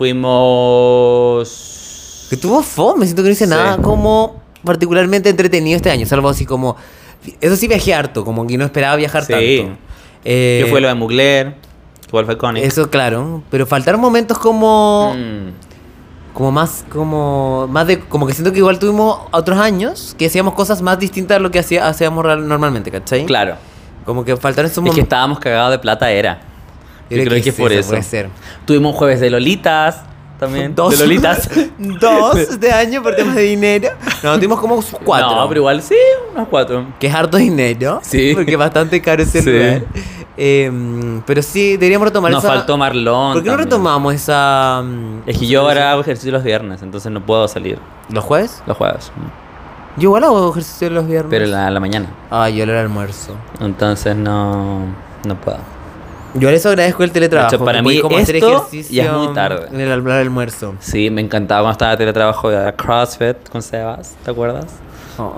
Fuimos. Que tuvo fome, siento que no hice Sí. nada como particularmente entretenido este año, salvo así como Eso sí viajé harto, como que no esperaba viajar Sí. tanto. Eh, ¿Qué fue lo de Mugler? ¿Cuál fue icónico? Eso, claro. Pero faltaron momentos como... Mm. Como más, como... Más de... Como que siento que igual tuvimos otros años que hacíamos cosas más distintas a lo que hacía, hacíamos real- normalmente, ¿cachai? Claro. Como que faltaron esos Es que momentos. estábamos cagados de plata era. Yo creo que es por eso. Puede ser. Tuvimos jueves de Lolitas también. Dos. De Lolitas. Dos este año por temas de dinero. No, tuvimos como cuatro. No, pero igual sí, unos cuatro. Que es harto dinero. Sí. Porque es bastante caro ese Sí. lugar. Eh, pero sí, deberíamos retomar Nos esa... faltó Marlon. ¿Por qué no también. retomamos esa... mm, Es que yo ahora hago ejercicio los viernes, entonces no puedo salir ¿Los jueves? los jueves. Yo igual hago ejercicio los viernes. Pero en la, la mañana. Ah, yo el almuerzo. Entonces no, no puedo. Yo les agradezco el teletrabajo. De hecho, para que podéis mí como hacer esto ejercicio ya es muy tarde. En el al- almuerzo. Sí, me encantaba cuando estaba de teletrabajo de CrossFit con Sebas, ¿te acuerdas? Oh.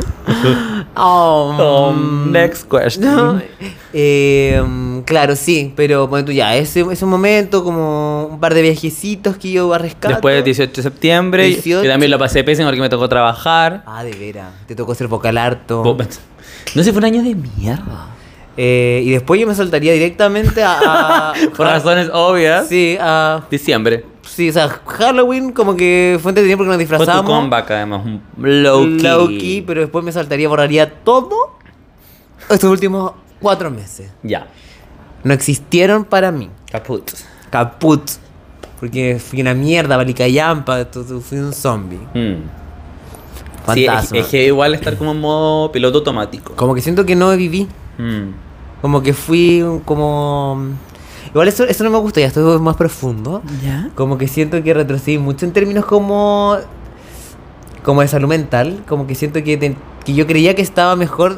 Oh, Um, next question. no. Eh, mm, claro, sí, pero bueno, tú ya, ese, ese momento, como un par de viajecitos que yo rescato. Después del dieciocho de septiembre, dieciocho. que también lo pasé pésimo porque me tocó trabajar. Ah, de veras, te tocó hacer vocal harto. Bo- No sé, fue un año de mierda. Eh, y después yo me saltaría directamente a... a- Por razones obvias. Sí, a... Diciembre. Sí, o sea, Halloween como que fue entretenido porque nos Fue tu disfrazamos. comeback además, un low-key. Low-key, pero después me saltaría, borraría todo estos últimos cuatro meses. Ya. No existieron para mí. Caput. Caput. Porque fui una mierda, balicayampa, tu- tu- fui un zombie. Mm. Sí, es, Fantasma. es que igual estar como en modo piloto automático. Como que siento que no viví. Mm. Como que fui un- como... Igual eso, eso no me gusta, ya estoy más profundo. ¿Ya? Como que siento que retrocedí mucho en términos como... Como de salud mental. Como que siento que, te- que yo creía que estaba mejor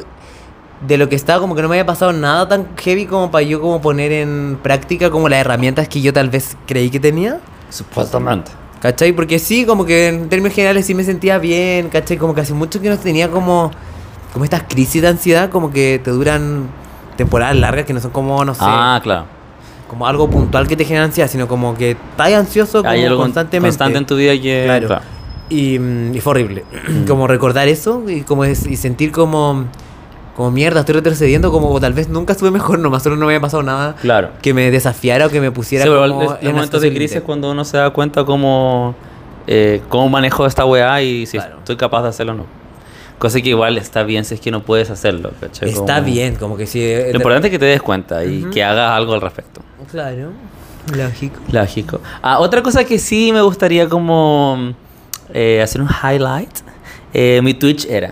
de lo que estaba. Como que no me había pasado nada tan heavy como para yo como poner en práctica como las herramientas que yo tal vez creí que tenía. Supuestamente. ¿Cachai? Porque sí, como que en términos generales sí me sentía bien, ¿cachai? Como que hace mucho que no tenía como... Como estas crisis de ansiedad como que te duran temporadas largas que no son como, no sé... Ah, claro. Como algo puntual que te genera ansiedad, sino como que estás ansioso como Hay algo constantemente. constante en tu vida que... Claro. Y, mm, y fue horrible. Como recordar eso y como es- y sentir como... Como mierda, estoy retrocediendo, como tal vez nunca estuve mejor, nomás solo no me había pasado nada Claro. que me desafiara o que me pusiera Sí, pero como los en una momentos de situación crisis es límite. cuando uno se da cuenta cómo, eh, cómo manejo esta weá y si Claro. estoy capaz de hacerlo o no. Cosa que igual está bien si es que no puedes hacerlo, ¿cachai? Está Como- bien, como que sí. Lo importante es que te des cuenta y Ujú. que hagas algo al respecto. Claro, lógico. Lógico. Ah, otra cosa que sí me gustaría como eh, hacer un highlight, eh, mi Twitch era.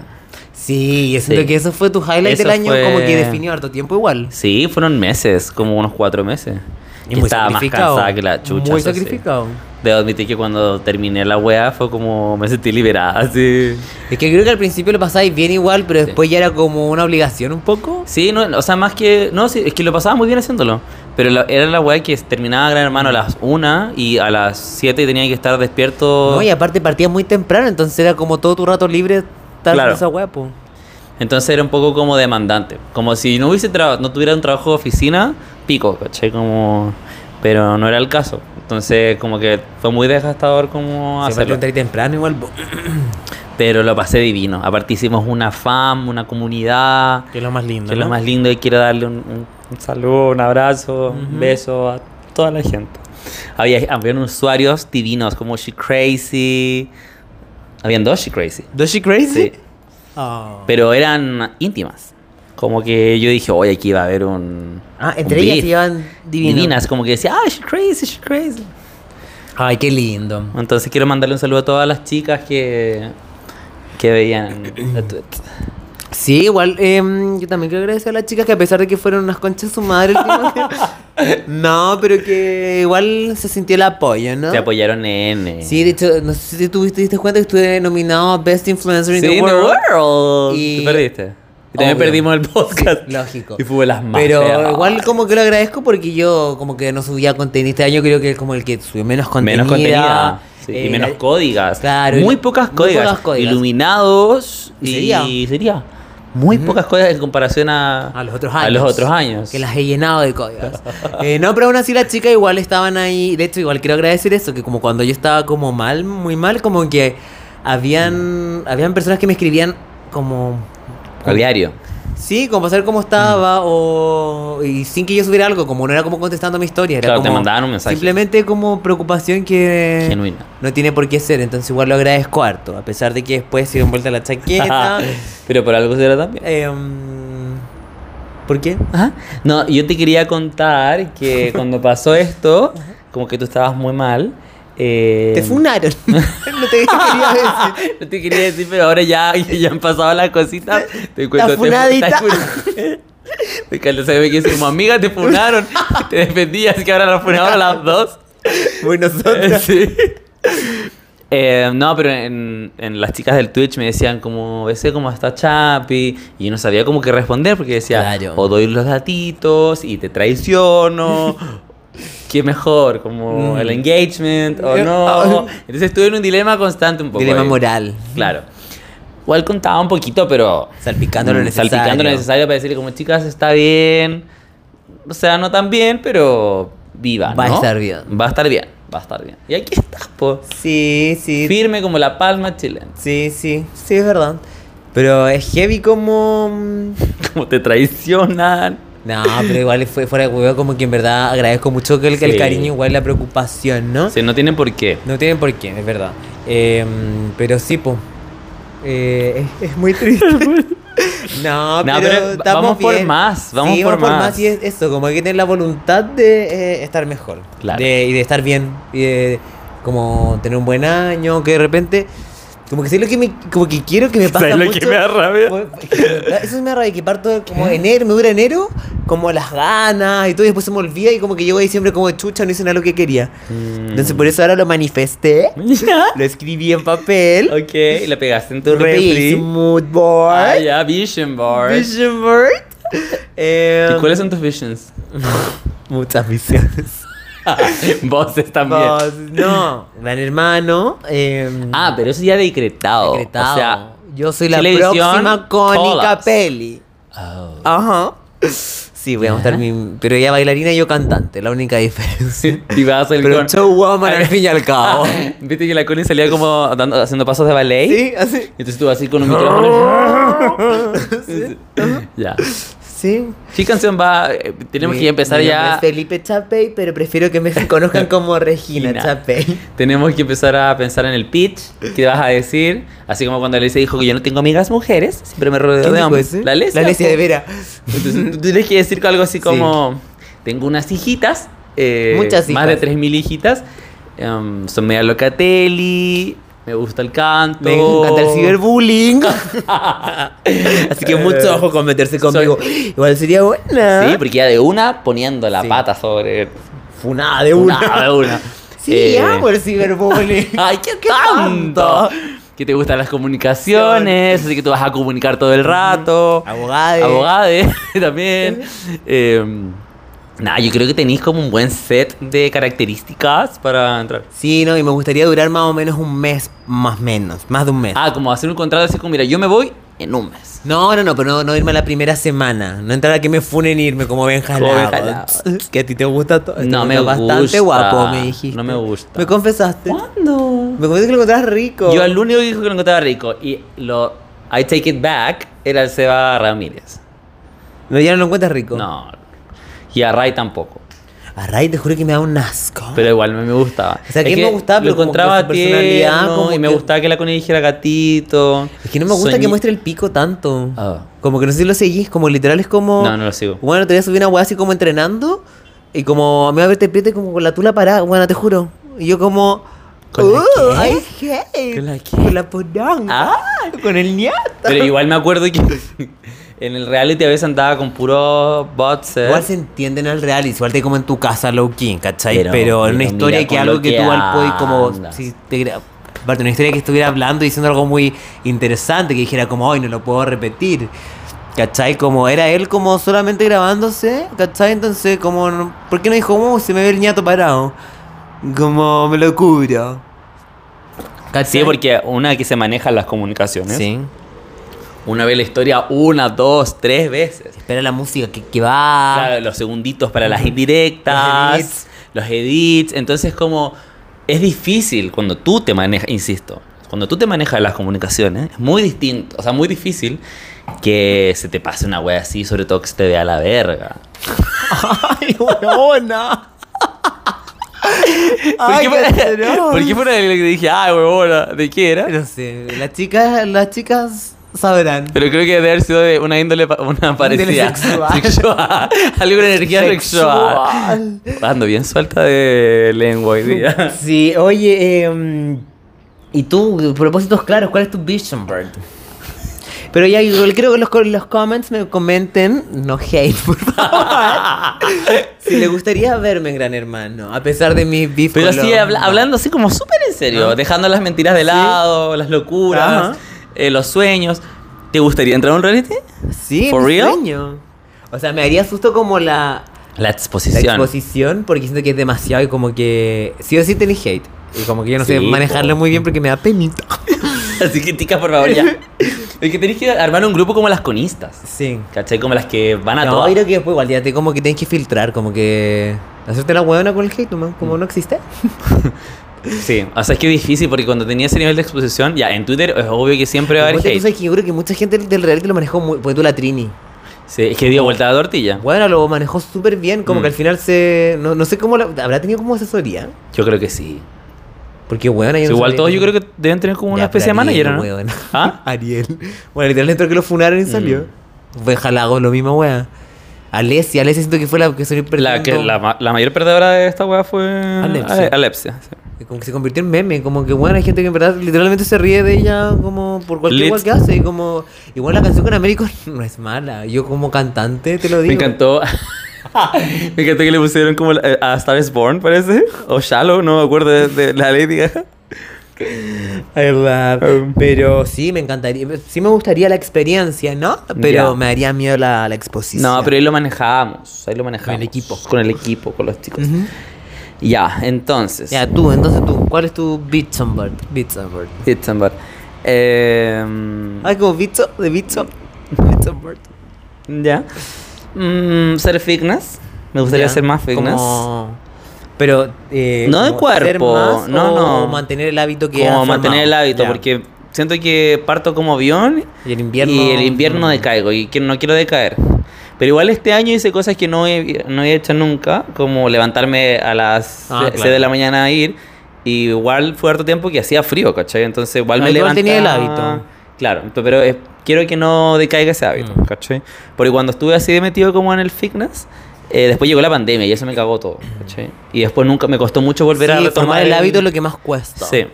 Sí, yo siento Sí. que eso fue tu highlight Eso del año, fue- como que definió harto tiempo igual. Sí, fueron meses, como unos cuatro meses. Y Que muy estaba más sacrificado. cansada que la chucha. Muy eso sí. sacrificado. Debo admitir que cuando terminé la weá fue como me sentí liberada, así. Es que creo que al principio lo pasáis bien igual, pero después ya era como una obligación un poco. Sí, no, o sea, más que... No, sí, es que lo pasaba muy bien haciéndolo. Pero la- era la weá que terminaba Gran Hermano a las una y a las siete tenía que estar despierto. No, y aparte partía muy temprano, entonces era como todo tu rato libre estar Claro. en esa hueá, po. Entonces era un poco como demandante. Como si no hubiese traba- no tuviera un trabajo de oficina, pico, ¿cachai? Como... Pero no era el caso. Entonces como que fue muy desgastador como Se hacerlo. levantar temprano igual, po. Pero lo pasé divino. Aparte hicimos una fam, una comunidad. Que es lo más lindo, Que es ¿no? lo más lindo y quiero darle un, un- un saludo, un abrazo, un Ujú. beso a toda la gente. Había, habían usuarios divinos como She Crazy. Habían dos She Crazy. ¿Does she crazy? Sí. Oh. Pero eran íntimas. Como que yo dije, oye, aquí va a haber un. Ah, entre un ellas beef. se llevan divino. Divinas, como que decía, ah, She Crazy, She Crazy. Ay, qué lindo. Entonces quiero mandarle un saludo a todas las chicas que. que veían la tweet. Sí, igual, em, yo también quiero agradecer a las chicas que a pesar de que fueron unas conchas su madre el último tiempo, no, pero que igual se sintió el apoyo, ¿no? Te apoyaron en. Sí, de hecho, no sé si tú te diste cuenta que estuve nominado a Best Influencer in Sí, the in the World. world. Y- Te perdiste. Y también Obvio. perdimos el podcast. Lógico. Y fue las más Pero feas. igual como que lo agradezco porque yo como que no subía contenido. Este año creo que es como el que subió menos contenido. Menos contenida. Sí, Eh, y menos la- códigas. Claro, Muy y- pocas muy códigas. pocas códigas. Iluminados. Y Y sería. sería. Muy pocas códigas en comparación a, A los otros años. A los otros años. Que las he llenado de códigos. Eh, no, pero aún así las chicas igual estaban ahí. De hecho, igual quiero agradecer eso, que como cuando yo estaba como mal, muy mal, como que habían, habían personas que me escribían como... A diario. Sí, como para saber cómo estaba o... Y sin que yo supiera algo, como no era como contestando mi historia. Era Claro, te como mandaban un mensaje. Simplemente como preocupación que... Genuina. No tiene por qué ser, entonces igual lo agradezco harto. A pesar de que después se dio vuelta la chaqueta. Pero por algo será también. eh, ¿Por qué? Ajá. No, yo te quería contar que cuando pasó esto, como que tú estabas muy mal. Eh... Te funaron. No te quería decir. No te quería decir, pero ahora ya, ya han pasado las cositas. Te cuento, La funadita. Te, te, me encanta, se ve que es como amiga, te funaron. Te defendías, que ahora las funaron a las dos. Muy nosotros. Sí. Eh, no, pero en, en las chicas del Twitch me decían como, ese cómo está Chapi, y yo no sabía cómo que responder porque decía, Claro. o doy los datitos y te traiciono, qué mejor, como Mm. el engagement o no. Entonces estuve en un dilema constante un poco. Dilema ahí. moral. Claro. Igual contaba un poquito, pero Salpicando lo mm, necesario. salpicando lo necesario para decirle como, chicas, está bien, o sea, no tan bien, pero viva, Va a ¿no? estar bien. Va a estar bien, va a estar bien. Y aquí estás, po. Sí, sí. Firme como la palma chilena. Sí, sí. Sí, es verdad. Pero es heavy como... Como te traicionan. No, pero igual fue fuera de huevo, como que en verdad agradezco mucho que el, que el Sí. cariño, igual la preocupación, ¿no? O sea, no tienen por qué. No tienen por qué, es verdad. Eh, pero sí, po. Eh, es, es muy triste. No, No, pero, pero estamos vamos por bien. más, vamos Sí, por vamos por más. más. Y es eso, como hay que tener la voluntad de eh, estar mejor. Claro. De, y de estar bien. Y de como tener un buen año, que de repente... Como que sé lo que me, como que quiero que me pase ¿Sabes lo mucho. que me da rabia? Como- es que de verdad, eso me da rabia, que parto como enero, me dura enero, como las ganas y todo, y después se me olvida y como que llego a diciembre como de chucha, no hice nada lo que quería. Mm. Entonces por eso ahora lo manifesté, Ya. lo escribí en papel, Ok, y la pegaste en tu lo pegué, hice refri. un mood board, Ah, ya, vision board. vision board. Eh, ¿Y cuáles son tus visions? Muchas visiones. Voces también. Vos, no, gran hermano. Eh, Ah, pero eso ya decretado. decretado. O sea, yo soy la televisión, próxima Connie todas. Capelli. oh. Ajá. Sí, voy a mostrar mi... Pero ella bailarina y yo cantante, la única diferencia. Y vas a salir Pero con... showwoman al fin y al cabo. Viste que la Connie salía como dando- haciendo pasos de ballet. Sí, así. Y entonces tú así con un micrófono. Ya. Sí. ¿Qué canción va? Eh, Tenemos Mi- que empezar mi nombre ya. es Felipe Chapey, pero prefiero que me conozcan como Regina Regina. Chapey. Tenemos que empezar a pensar en el pitch. ¿Qué vas a decir? Así como cuando Alicia dijo que yo no tengo amigas mujeres, siempre me rodeo ¿Quién de dijo hombres. ese? La Alesia. La Alesia po. de Vera. Entonces tú tienes que decir algo así como: tengo unas hijitas. eh, Muchas Más de hijas. tres mil hijitas. em, son media locatelli. Me gusta el canto. Me encanta el ciberbullying. Así que mucho ojo con meterse conmigo. Igual sería buena. Sí, porque ya de una poniendo la Sí. pata sobre. Funada de una. Una de una. Sí, Eh, amo el ciberbullying. ¡Ay, qué, ¿Qué tanto! tanto? Que te gustan las comunicaciones, así que tú vas a comunicar todo el rato. Abogade. Abogade también. Eh, nada, yo creo que tenéis como un buen set de características para entrar. Sí, no, y me gustaría durar más o menos un mes, más menos, más de un mes. Ah, como hacer un contrato así como, mira, yo me voy en un mes. No, no, no, pero no, no irme a la primera semana. No entrar a que me funen y irme como Ben Como Ben Jalado. Que a ti te gusta todo. No me Bastante gusta. guapo, me dijiste. No me gusta. ¿Me confesaste? ¿Cuándo? Me confesaste que lo encontrabas rico. Yo el único que dijo que lo encontraba rico y lo I take it back era el Seba Ramírez. No, ya no lo encuentras rico. No. Y a Ray tampoco. A Ray te juro que me da un asco. Pero igual me, me gustaba. O sea, Es que me gustaba, lo pero como que encontraba su personalidad, tierno como y me que- gustaba que la Connie dijera gatito. Es que no me gusta Soñé- que muestre el pico tanto. Ah. Como que no sé si lo seguís, como literal es como... No, no lo sigo. Bueno, te voy a subir una weá así como entrenando. Y como me va a ver te pierde como con la tula parada, bueno, te juro. Y yo como. ¿Con la "Uh, qué? I hate". ¿Con la qué? Con la poranga. Ah. Con el ñato. Pero igual me acuerdo que en el reality a veces andaba con puro bots. Igual se entiende en el reality, igual te como en tu casa low king, ¿cachai? Pero- Pero, en una pero historia mira que con algo lo que que tú igual puedes como. andas. Si te gra- aparte, una historia que estuviera hablando y diciendo algo muy interesante, que dijera como, hoy no lo puedo repetir. ¿Cachai? Como era él como solamente grabándose, ¿cachai? Entonces como, no- ¿por qué no dijo, oh, se me ve el ñato parado? Como, me lo cubro. Sí, porque una que se maneja las comunicaciones. Sí. Una ve la historia una, dos, tres veces. Espera la música que, que va. Claro, los segunditos para las indirectas, Los edits. los edits. Entonces, como es difícil cuando tú te manejas, insisto, cuando tú te manejas las comunicaciones, es muy distinto, o sea, muy difícil que se te pase una wea así, sobre todo que se te vea la verga. ¡Ay, huevona! ¿Por Ay, qué fue, qué atroz. ¿por qué fue la que dije, ay, huevona? ¿De qué era? No sé, las chicas, las chicas sabrán. Pero creo que debe haber sido de una índole, pa- una parecida. sexual. Sexual. Algo de energía sexual. Ando bien suelta de lengua hoy día. Sí, oye, eh, ¿y tú, propósitos claros, cuál es tu vision board? Pero ya, yo creo que los, los comments me comenten, no hate, por favor, si le gustaría verme en Gran Hermano, a pesar de mi beef Pero con así, los- habla- hablando así como súper en serio, Ah. dejando las mentiras de Sí. lado, las locuras, Ajá. eh, los sueños. ¿Te gustaría entrar a un reality? Sí, ¿For mi real? sueño. O sea, me haría susto como la, La la exposición. exposición, porque siento que es demasiado y como que sí o sí tenés hate. Y como que yo no sé Sí, manejarlo po. muy bien porque me da penita. Así que, tica, por favor, ya. Es que tenés que armar un grupo como las conistas. Sí. ¿Cachai? Como las que van a No, todas. creo que después igual ya te como que tienes que filtrar, como que hacerte la huevona con el hate, man, como no existe. Sí, o sea, es que es difícil porque cuando tenía ese nivel de exposición, ya, en Twitter es obvio que siempre va a haber Ponte, tú hate. sabes que yo creo que mucha gente del reality lo manejó muy, porque tú la Trini. Sí, es que dio vuelta a la tortilla. Bueno, lo manejó súper bien, como Mm. que al final se... No, no sé cómo... la- ¿Habrá tenido como asesoría? Yo creo que sí. Porque, bueno, yo Sí, no igual sabía todos yo cómo- creo que deben tener como una Ya, especie de pero manager, Ariel, ¿no? weón. ¿Ah? Ariel. Bueno, literalmente creo que lo funaron y salió. Fue Jalagos, lo mismo, weón. Alessia, Alessia siento que fue la que salió perdiendo. La, que, la, ma- la mayor perdedora de esta weá fue Alepsia. Ale- Alepsia. sí. Como que se convirtió en meme, como que bueno, hay gente que en verdad literalmente se ríe de ella como por cualquier Lit. igual que hace. Y como, igual la canción con Américo no es mala. Yo como cantante te lo digo. Me encantó. Me encantó que le pusieron como la- a Star is Born, parece. O Shallow, no me acuerdo de, de la Lady Gaga. verdad. Um. Pero sí, me encantaría. Sí me gustaría la experiencia, ¿no? Pero Ya. me daría miedo la, la exposición. No, pero ahí lo manejamos. Ahí lo manejamos. Con el equipo. Con el equipo, con los chicos. Ujú. Ya, entonces. Ya, tú, entonces tú. ¿Cuál es tu beat on board? Beat on board. It's on board. Eh, Ay, como bicho, de bicho. Beat on board. ya. Mm, ser fitness. Me gustaría Ya, ser más fitness. como- Pero. eh, No de como cuerpo, ser más no, o no. mantener el hábito que Como has mantener el formado. hábito, Ya. porque siento que parto como avión Y el invierno. y el invierno mm. decaigo y que no quiero decaer. Pero igual este año hice cosas que no he, no he hecho nunca, como levantarme a las Ah, seis claro. de la mañana a ir. Y igual fue harto tiempo que hacía frío, ¿cachai? Entonces igual Ah, me igual levantaba... tenía el hábito. Claro, ento- pero eh, quiero que no decaiga ese hábito, Mm. ¿cachai? Porque cuando estuve así de metido como en el fitness, eh, después llegó la pandemia y eso me cagó todo, ¿cachai? Y después nunca me costó mucho volver a Sí, retomar formar el hábito es lo que más cuesta. Sí.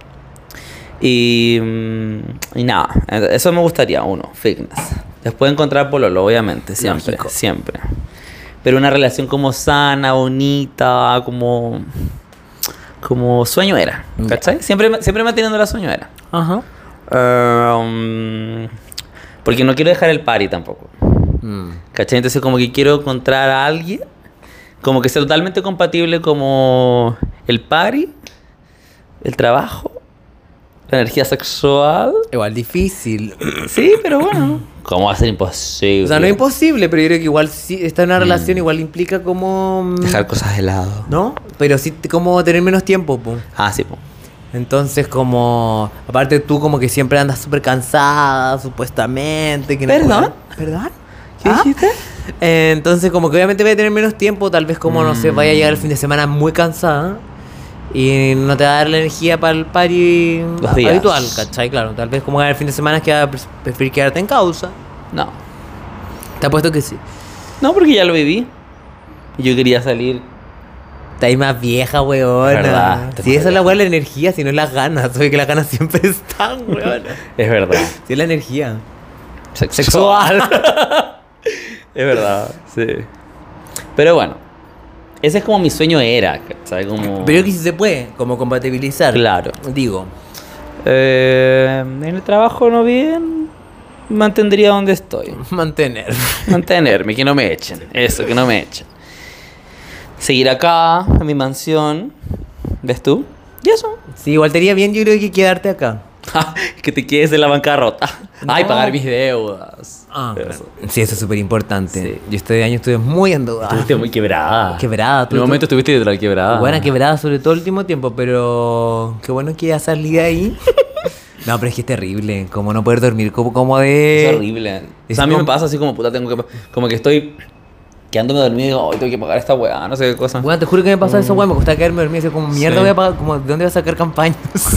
Y, mm, y nada, eso me gustaría, uno, fitness. Después encontrar pololo, obviamente, siempre, Lógico. siempre. Pero una relación como sana, bonita, como como sueño era, Ya. ¿cachai? Siempre, siempre manteniendo la sueño era. Ajá. Um, porque no quiero dejar el party tampoco, Mm. ¿cachai? Entonces como que quiero encontrar a alguien como que sea totalmente compatible como el party, el trabajo, la energía sexual. Igual difícil. Sí, pero bueno. ¿Cómo va a ser imposible? O sea, no es imposible, pero yo creo que igual si estar en una Mm. relación igual implica como... mm, Dejar cosas de lado. ¿No? Pero sí t- como tener menos tiempo, po. Ah, sí, po. Entonces como... Aparte tú como que siempre andas súper cansada, supuestamente. Que no ¿Perdón? puedes- ¿Verdad? ¿Qué ¿Ah? dijiste? Eh, entonces como que obviamente voy a tener menos tiempo, tal vez como, no sé, vaya a llegar el fin de semana muy cansada. Y no te va a dar la energía para el party Los días. habitual, ¿cachai? Claro, tal vez como el fin de semana que vas a pre- preferir quedarte en causa. No. Te apuesto que sí. No, porque ya lo viví. Yo quería salir. Está ahí más vieja, weona. Verdad, te Si esa es la más weá la energía, si no es las ganas. Oye, que las ganas siempre están, weona. Es verdad. Si es la energía. Sexual. Es verdad, sí. Pero bueno. Ese es como mi sueño era, ¿sabes? Como... Pero que sí se puede, como compatibilizar. Claro. Digo. Eh, en el trabajo no bien, mantendría donde estoy. Mantener. Mantenerme, que no me echen. Eso, que no me echen. Seguir acá, en mi mansión. ¿Ves tú? Y eso. Sí, igual te iría bien, yo creo que quedarte acá. Que te quedes en la bancarrota. No. Ay, pagar mis deudas. Ah, Eso. claro. Sí, eso es súper importante. Sí. Yo este año estuve muy endeudada. Estuviste muy quebrada. Quebrada. En un momento estuviste literal quebrada. Buena quebrada sobre todo el último tiempo, pero qué bueno que ya salí de ahí. No, pero es que es terrible. Como no poder dormir, como, como Es de... horrible. es O sea, a mí como- me pasa así como, puta, tengo que... Como que estoy quedándome dormido y digo, ay, tengo que pagar esta weá, no sé qué cosa. Bueno, te juro que me pasa eso, weón. Me gusta quedarme dormido. Así como, mierda, Sí. voy a pagar. Como, ¿de dónde voy a sacar campañas?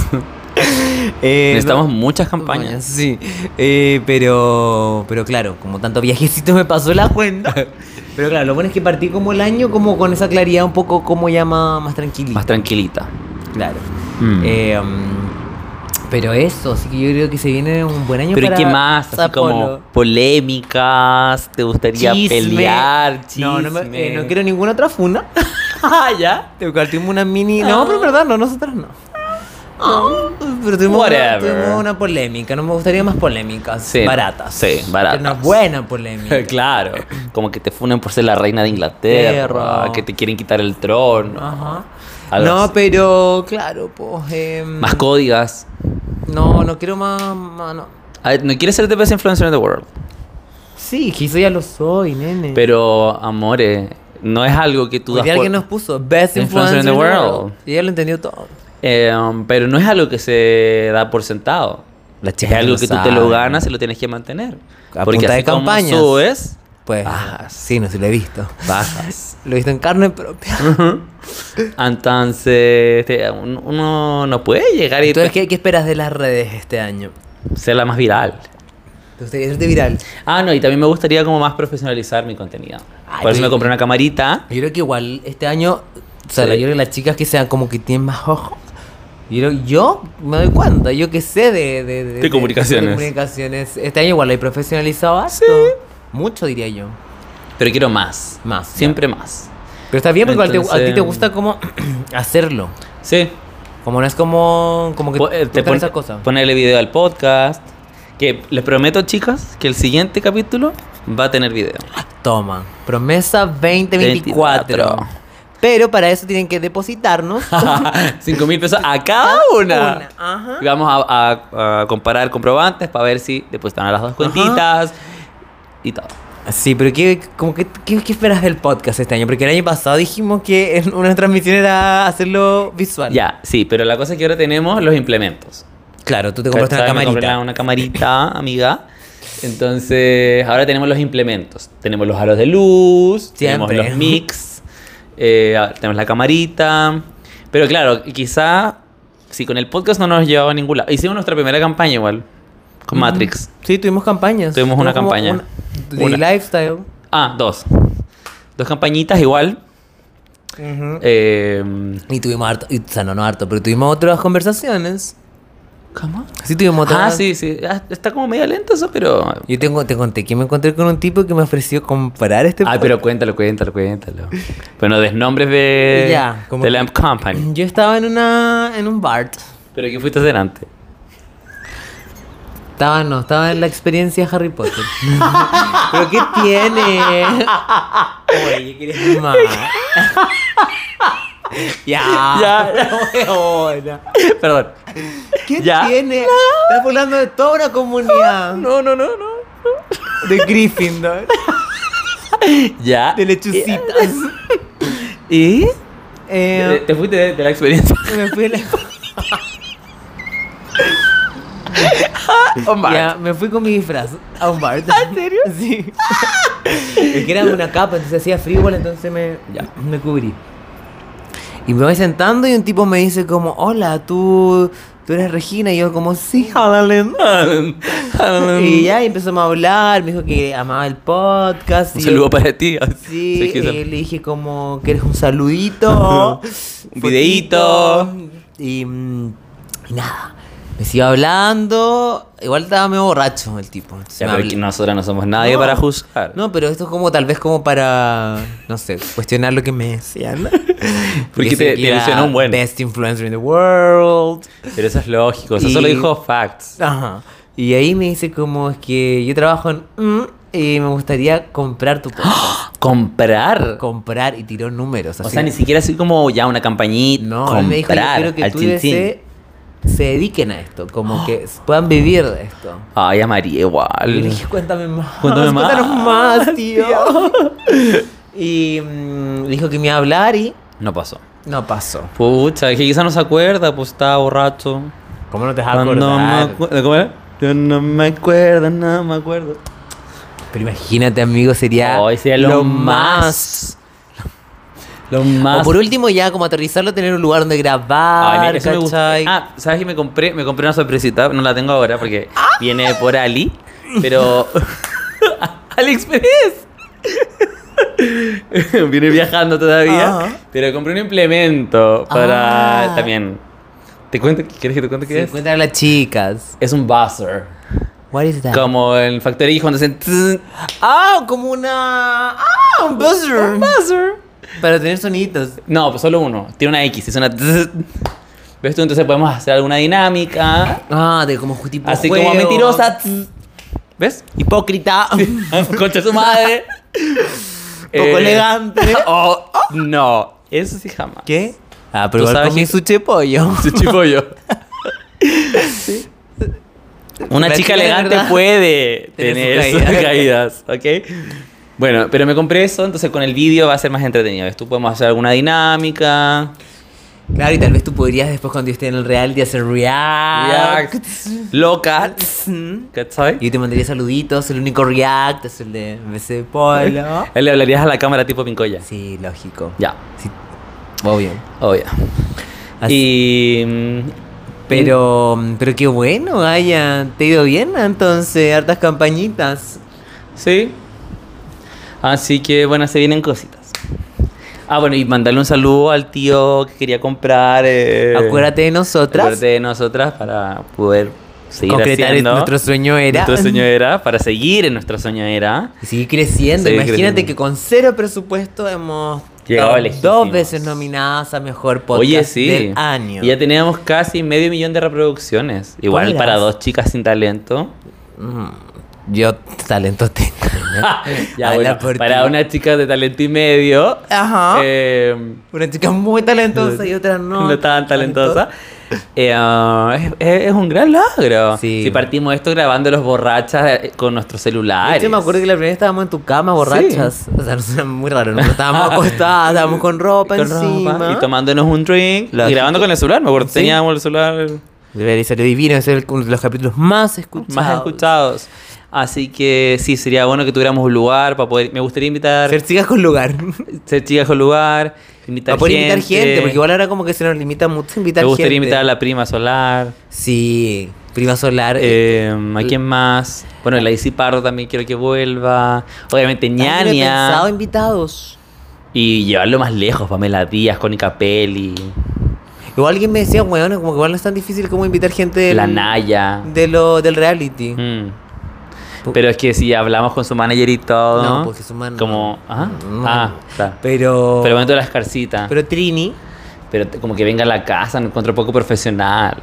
eh, Necesitamos no- muchas campañas. Sí. Eh, pero, pero claro, como tanto viajecito me pasó la cuenta. Pero claro, lo bueno es que partí como el año como con esa claridad un poco como ya más, más tranquilita. Más tranquilita. Claro. Mm. Eh, um, pero eso, así que yo creo que se viene un buen año Pero ¿y para qué más? Así Sao como Paulo. polémicas, ¿te gustaría Chisme. pelear? No, no, me- Chisme. eh, no quiero ninguna otra funa. Ah, ¿ya? Te compartimos una mini. No, pero en verdad, no, nosotras no. No, pero tuvimos una, Whatever. tuvimos una polémica. No me gustaría más polémicas. Sí, baratas. sí, baratas. Pero una buena polémica. Claro, como que te funen por ser la reina de Inglaterra, Perro. que te quieren quitar el trono. Ajá. Algo No, así. pero claro, pues. em, Más códigas. No, no quiero más. más no. A ver, no quieres ser the best influencer in the world. Sí, que eso ya lo soy, nene. Pero, amore, no es algo que tú Hoy das día por- alguien nos puso Best Influencer Influencer in the world. Y ella lo entendió todo. Eh, um, pero no es algo que se da por sentado. La Es algo que tú te lo ganas y lo tienes que mantener. A Porque punta de así como campañas. subes, Pues. Bajas. Sí, no sé, lo he visto. bajas. Lo he visto en carne propia. Entonces, te- un- uno no puede llegar y Entonces, ¿qué, ¿qué esperas de las redes este año? ser la más viral. ¿Te gustaría hacerte viral? Ah, no, y también me gustaría como más profesionalizar mi contenido. Ay, Por eso pero- me compré una camarita. Yo creo que igual este año, o sea, Sí. yo creo que las chicas que sean como que tienen más ojos. Yo, creo- yo me doy cuenta, yo que sé de, de, De comunicaciones. de comunicaciones. Este año igual la he profesionalizado harto. Sí. Mucho diría yo. Pero quiero más. Más. Siempre más. Pero está bien porque igual te- a ti Entonces- te gusta como hacerlo. Sí. Como no es como, como que Po- eh, te te gustan pon- esas cosas. ponerle video al podcast. Que les prometo, chicas, que el siguiente capítulo va a tener video. Toma, promesa veinte veinticuatro. veinticuatro. Pero para eso tienen que depositarnos Cinco mil pesos a cada una. una. Ajá. Y vamos a, a- a comparar comprobantes para ver si depositan a las dos cuentitas y todo. Sí, pero ¿qué, como que, qué, qué esperas del podcast este año? Porque el año pasado dijimos que en una transmisión era hacerlo visual. Ya, sí, pero la cosa es que ahora tenemos los implementos. Claro, tú te compraste una ¿Sabes? Me compré camarita. una camarita, amiga. Entonces, ahora tenemos los implementos. Tenemos los aros de luz, Siempre. tenemos los mix, eh, ahora tenemos la camarita. Pero claro, quizá, si con el podcast no nos llevaba a ningún lado. Hicimos nuestra primera campaña igual, con Matrix. Sí, tuvimos campañas. Tuvimos una como campaña. una- de Una. lifestyle. Ah, dos. Dos campañitas igual. Eh, Y tuvimos harto, y- o sea, no, no harto, pero tuvimos otras conversaciones. ¿Cómo? Sí, tuvimos otras. Ah, sí, sí. Ah, está como medio lento eso, pero... Yo tengo, te conté que me encontré con un tipo que me ofreció comprar este Ay, pero cuéntalo, cuéntalo, cuéntalo. Pero no des nombres de, Ya, como de que- Lamp Company. Yo estaba en una en un bar. ¿Pero qué fuiste a hacer antes? Estaba, no, estaba en la experiencia Harry Potter. ¿Pero qué tiene? Oye, ¿quieres más? ya. Ya, Weona. Perdón. ¿Qué Ya. tiene? Estás hablando de toda una comunidad. No, no, no, no. De Gryffindor. Ya. De lechucitas. ¿Y? Eh, ¿Te, te fuiste de, de la experiencia? me fui a la... Omar. Ya, me fui con mi disfraz a un bar. ¿En serio? Sí. Es que era una capa, entonces hacía frío igual, entonces me, Ya. me cubrí. Y me voy sentando y un tipo me dice como, hola, tú, tú eres Regina. Y yo como, sí, Helen. Y ya y empezamos a hablar, me dijo que amaba el podcast. Un y saludo yo- para ti. Sí, que y le dije como, ¿quieres un saludito? Un videíto. Y, mm, y nada. Me siguió hablando. Igual estaba medio borracho el tipo. entonces Ya, me pero habló. que nosotros no somos nadie No. para juzgar. No, pero esto es como tal vez como para, no sé, cuestionar lo que me decían. Porque Dice te, que te era ilusionó un buen. Best influencer in the world. Pero eso es lógico. Eso Y- solo dijo facts. Ajá. Y ahí me dice como es que yo trabajo en mm, y me gustaría comprar tu podcast. Comprar. Comprar y tiró números. O así. sea, ni siquiera así como ya una campañita. No, comprar él me dijo, yo quiero que al tú chin y chin. ese se dediquen a esto, como que puedan vivir de esto. Ay, a María Y le igual. dije, cuéntame más. Cuéntame más. Cuéntanos más, tío. Y mm, dijo que me iba a hablar y No pasó. no pasó. Pucha, es que quizá no se acuerda, pues estaba borracho. ¿Cómo no te vas a Cuando me acordar? acu- ¿Cómo era? Yo no me acuerdo, no me acuerdo. Pero imagínate, amigo, sería, Ay, sería lo más. Lo más. O por último, ya como aterrizarlo, tener un lugar donde Ay, grabar, mira, eso me gusta. ¿cachai? Ah, ¿sabes qué me compré? Me compré una sorpresita, no la tengo ahora porque viene por Ali, pero AliExpress. Viene viajando todavía, Ajá. pero compré un implemento para Ah. también. ¿Te cuento? ¿Quieres que te cuente qué Sí, es? cuéntale a las chicas. Es un buzzer. What is that? Como en Factory cuando hacen tss, Ah, como una... Ah, un buzzer. un buzzer. Para tener sonidos. No, pues solo uno. Tiene una X, es una tss. ¿Ves tú? Entonces podemos hacer alguna dinámica. Ah, de como tipo Así juego. como mentirosa. tss. ¿Ves? Hipócrita. Concha su madre. Poco elegante. Oh, no. Eso sí jamás. ¿Qué? Ah, pero Tú igual sabes comí que- sushi de pollo. Su chipollo. Una La chica chica de elegante verdad puede tiene tener sus sus caídas. caídas, ¿ok? Bueno, pero me compré eso, entonces con el vídeo va a ser más entretenido. ¿Ves? Tú podemos hacer alguna dinámica. Claro, y tal vez tú podrías después cuando yo esté en el reality hacer react. React. Loca. ¿Cachai? Y yo te mandaría saluditos, el único react es el de B C de Polo. Él le hablarías a la cámara tipo Pincoya. Sí, lógico. Ya, Sí, obvio. obvio. Así- Y... mm, Pero, pero qué bueno, Gaya. ¿Te ha ido bien entonces? Hartas campañitas. Sí. Así que bueno, se vienen cositas. Ah, bueno, y mandarle un saludo al tío que quería comprar. Eh, Acuérdate de nosotras. acuérdate de nosotras para poder seguir Concretar haciendo. nuestro sueño era. Nuestro sueño era, para seguir en nuestro sueño era. Y seguir creciendo. Seguir Imagínate creciendo. que con cero presupuesto hemos Llegado estado lejísimos. dos veces nominadas a mejor podcast Oye, sí. del año. Y ya teníamos casi medio millón de reproducciones. Igual Buenas. para dos chicas sin talento. Mm, yo talento tengo. ¿no? Ya, Habla bueno, por para ti. una chica de talento y medio. Ajá. eh, Una chica muy talentosa y otra no. no tan talentosa. Eh, ah, es, es- es un gran logro. Sí. Si partimos esto grabando los borrachas eh, con nuestros celulares. Yo me acuerdo que la primera vez estábamos en tu cama borrachas. O sea, no suena muy raro, ¿no? Pero estábamos acostadas, estábamos con ropa Con ropa encima. y tomándonos un drink Lógico. y grabando con el celular. Me acuerdo, Sí. teníamos el celular Debería ser divino, es el- uno de los capítulos más escuchados. más escuchados. Así que sí, sería bueno que tuviéramos un lugar para poder. Me gustaría invitar. Ser chicas con lugar. Ser chicas con lugar. Invitar Para poder gente. invitar gente, porque igual ahora como que se nos limita mucho invitar Me gustaría gente. invitar a la prima solar. Sí, prima solar. Eh, ¿A quién más? Bueno, la Isi Pardo también quiero que vuelva. Obviamente También he pensado ñaña. invitados. Y llevarlo más lejos, Pamela Díaz, Connie Capelli, Igual alguien me decía, weón, como que igual no es tan difícil como invitar gente del, la Naya. de lo, del reality. Mm. Pero es que si hablamos con su manager y todo. No, porque su man- Como. ¿Ah? No. Ah, claro. Pero. Pero momento de la escarcita. Pero, Pero Trini. t- como que venga a la casa, me encuentro poco profesional.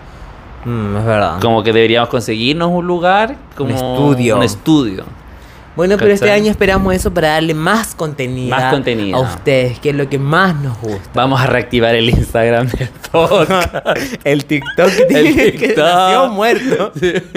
Mm, es verdad. Como que deberíamos conseguirnos un lugar. Como estudio. Un estudio. Bueno, pero este ¿Cachai? año esperamos eso para darle más contenido. Más contenido. A ustedes, que es lo que más nos gusta. Vamos a reactivar el Instagram del podcast. El TikTok que, El tiene- que TikTok. nació muerto.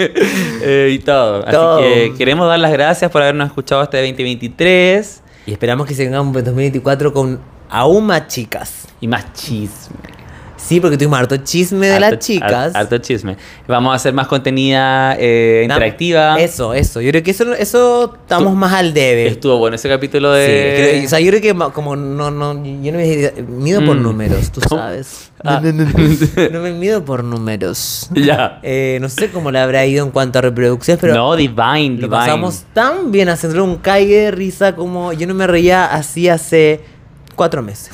Eh, y todo. Todo. Así que queremos dar las gracias por habernos escuchado este veinte veintitrés. Y esperamos que se venga un dos mil veinticuatro con aún más chicas. Y más chisme. Sí, porque tuvimos harto chisme de Harto- las chicas. har- Harto chisme. Vamos a hacer más contenida eh, Nam- interactiva. Eso, eso. Yo creo que eso, eso estamos más al debe. Estuvo bueno ese capítulo Sí, de. creo- o sea, yo creo que ma- como no, no, yo no me mido por Mm. números, tú ¿Cómo? sabes. Ah. No, no, no, no me mido por números. Ya. Eh, no sé cómo le habrá ido en cuanto a reproducciones, pero no, Divine, lo Divine. pasamos tan bien haciendo un cague de risa como yo no me reía así hace cuatro meses.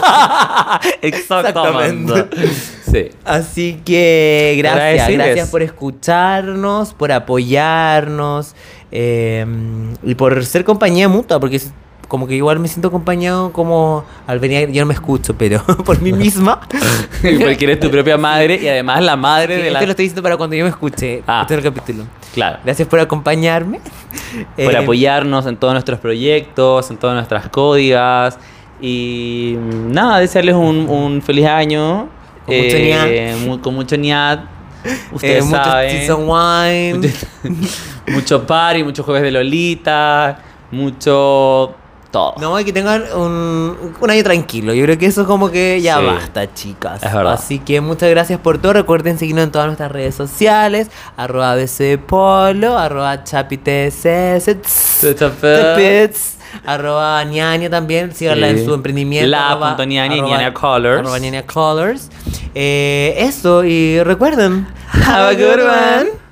Exactamente. Sí. Así que gracias, Agradecerles. gracias por escucharnos, por apoyarnos eh, y por ser compañía mutua, porque es como que igual me siento acompañado como al venir, yo no me escucho, pero por mí misma. Porque eres tu propia madre y además la madre de Esto la. lo estoy diciendo para cuando yo me escuche. Ah. Este es el capítulo. Claro. Gracias por acompañarme. Por Eh, apoyarnos en todos nuestros proyectos, en todas nuestras códigas. Y mm, nada, desearles un, un feliz año. Con mucho ñat. mu- con mucho ñat. eh, Ustedes mucho saben. season wine. mucho party, mucho jueves de Lolita, mucho todo. No, y que tengan un, un año tranquilo. Yo creo que eso es como que ya Sí. basta, chicas. Es verdad. Así que muchas gracias por todo. Recuerden seguirnos en todas nuestras redes sociales. Arroba B C Polo, arroba chapitss, Chapits, arroba ñaña también. Síganla Sí. en su emprendimiento. La arroba- punto ñaña y arroba- ñaña colors. Arroba ñaña colors. Eh, eso, y recuerden. Have a good one.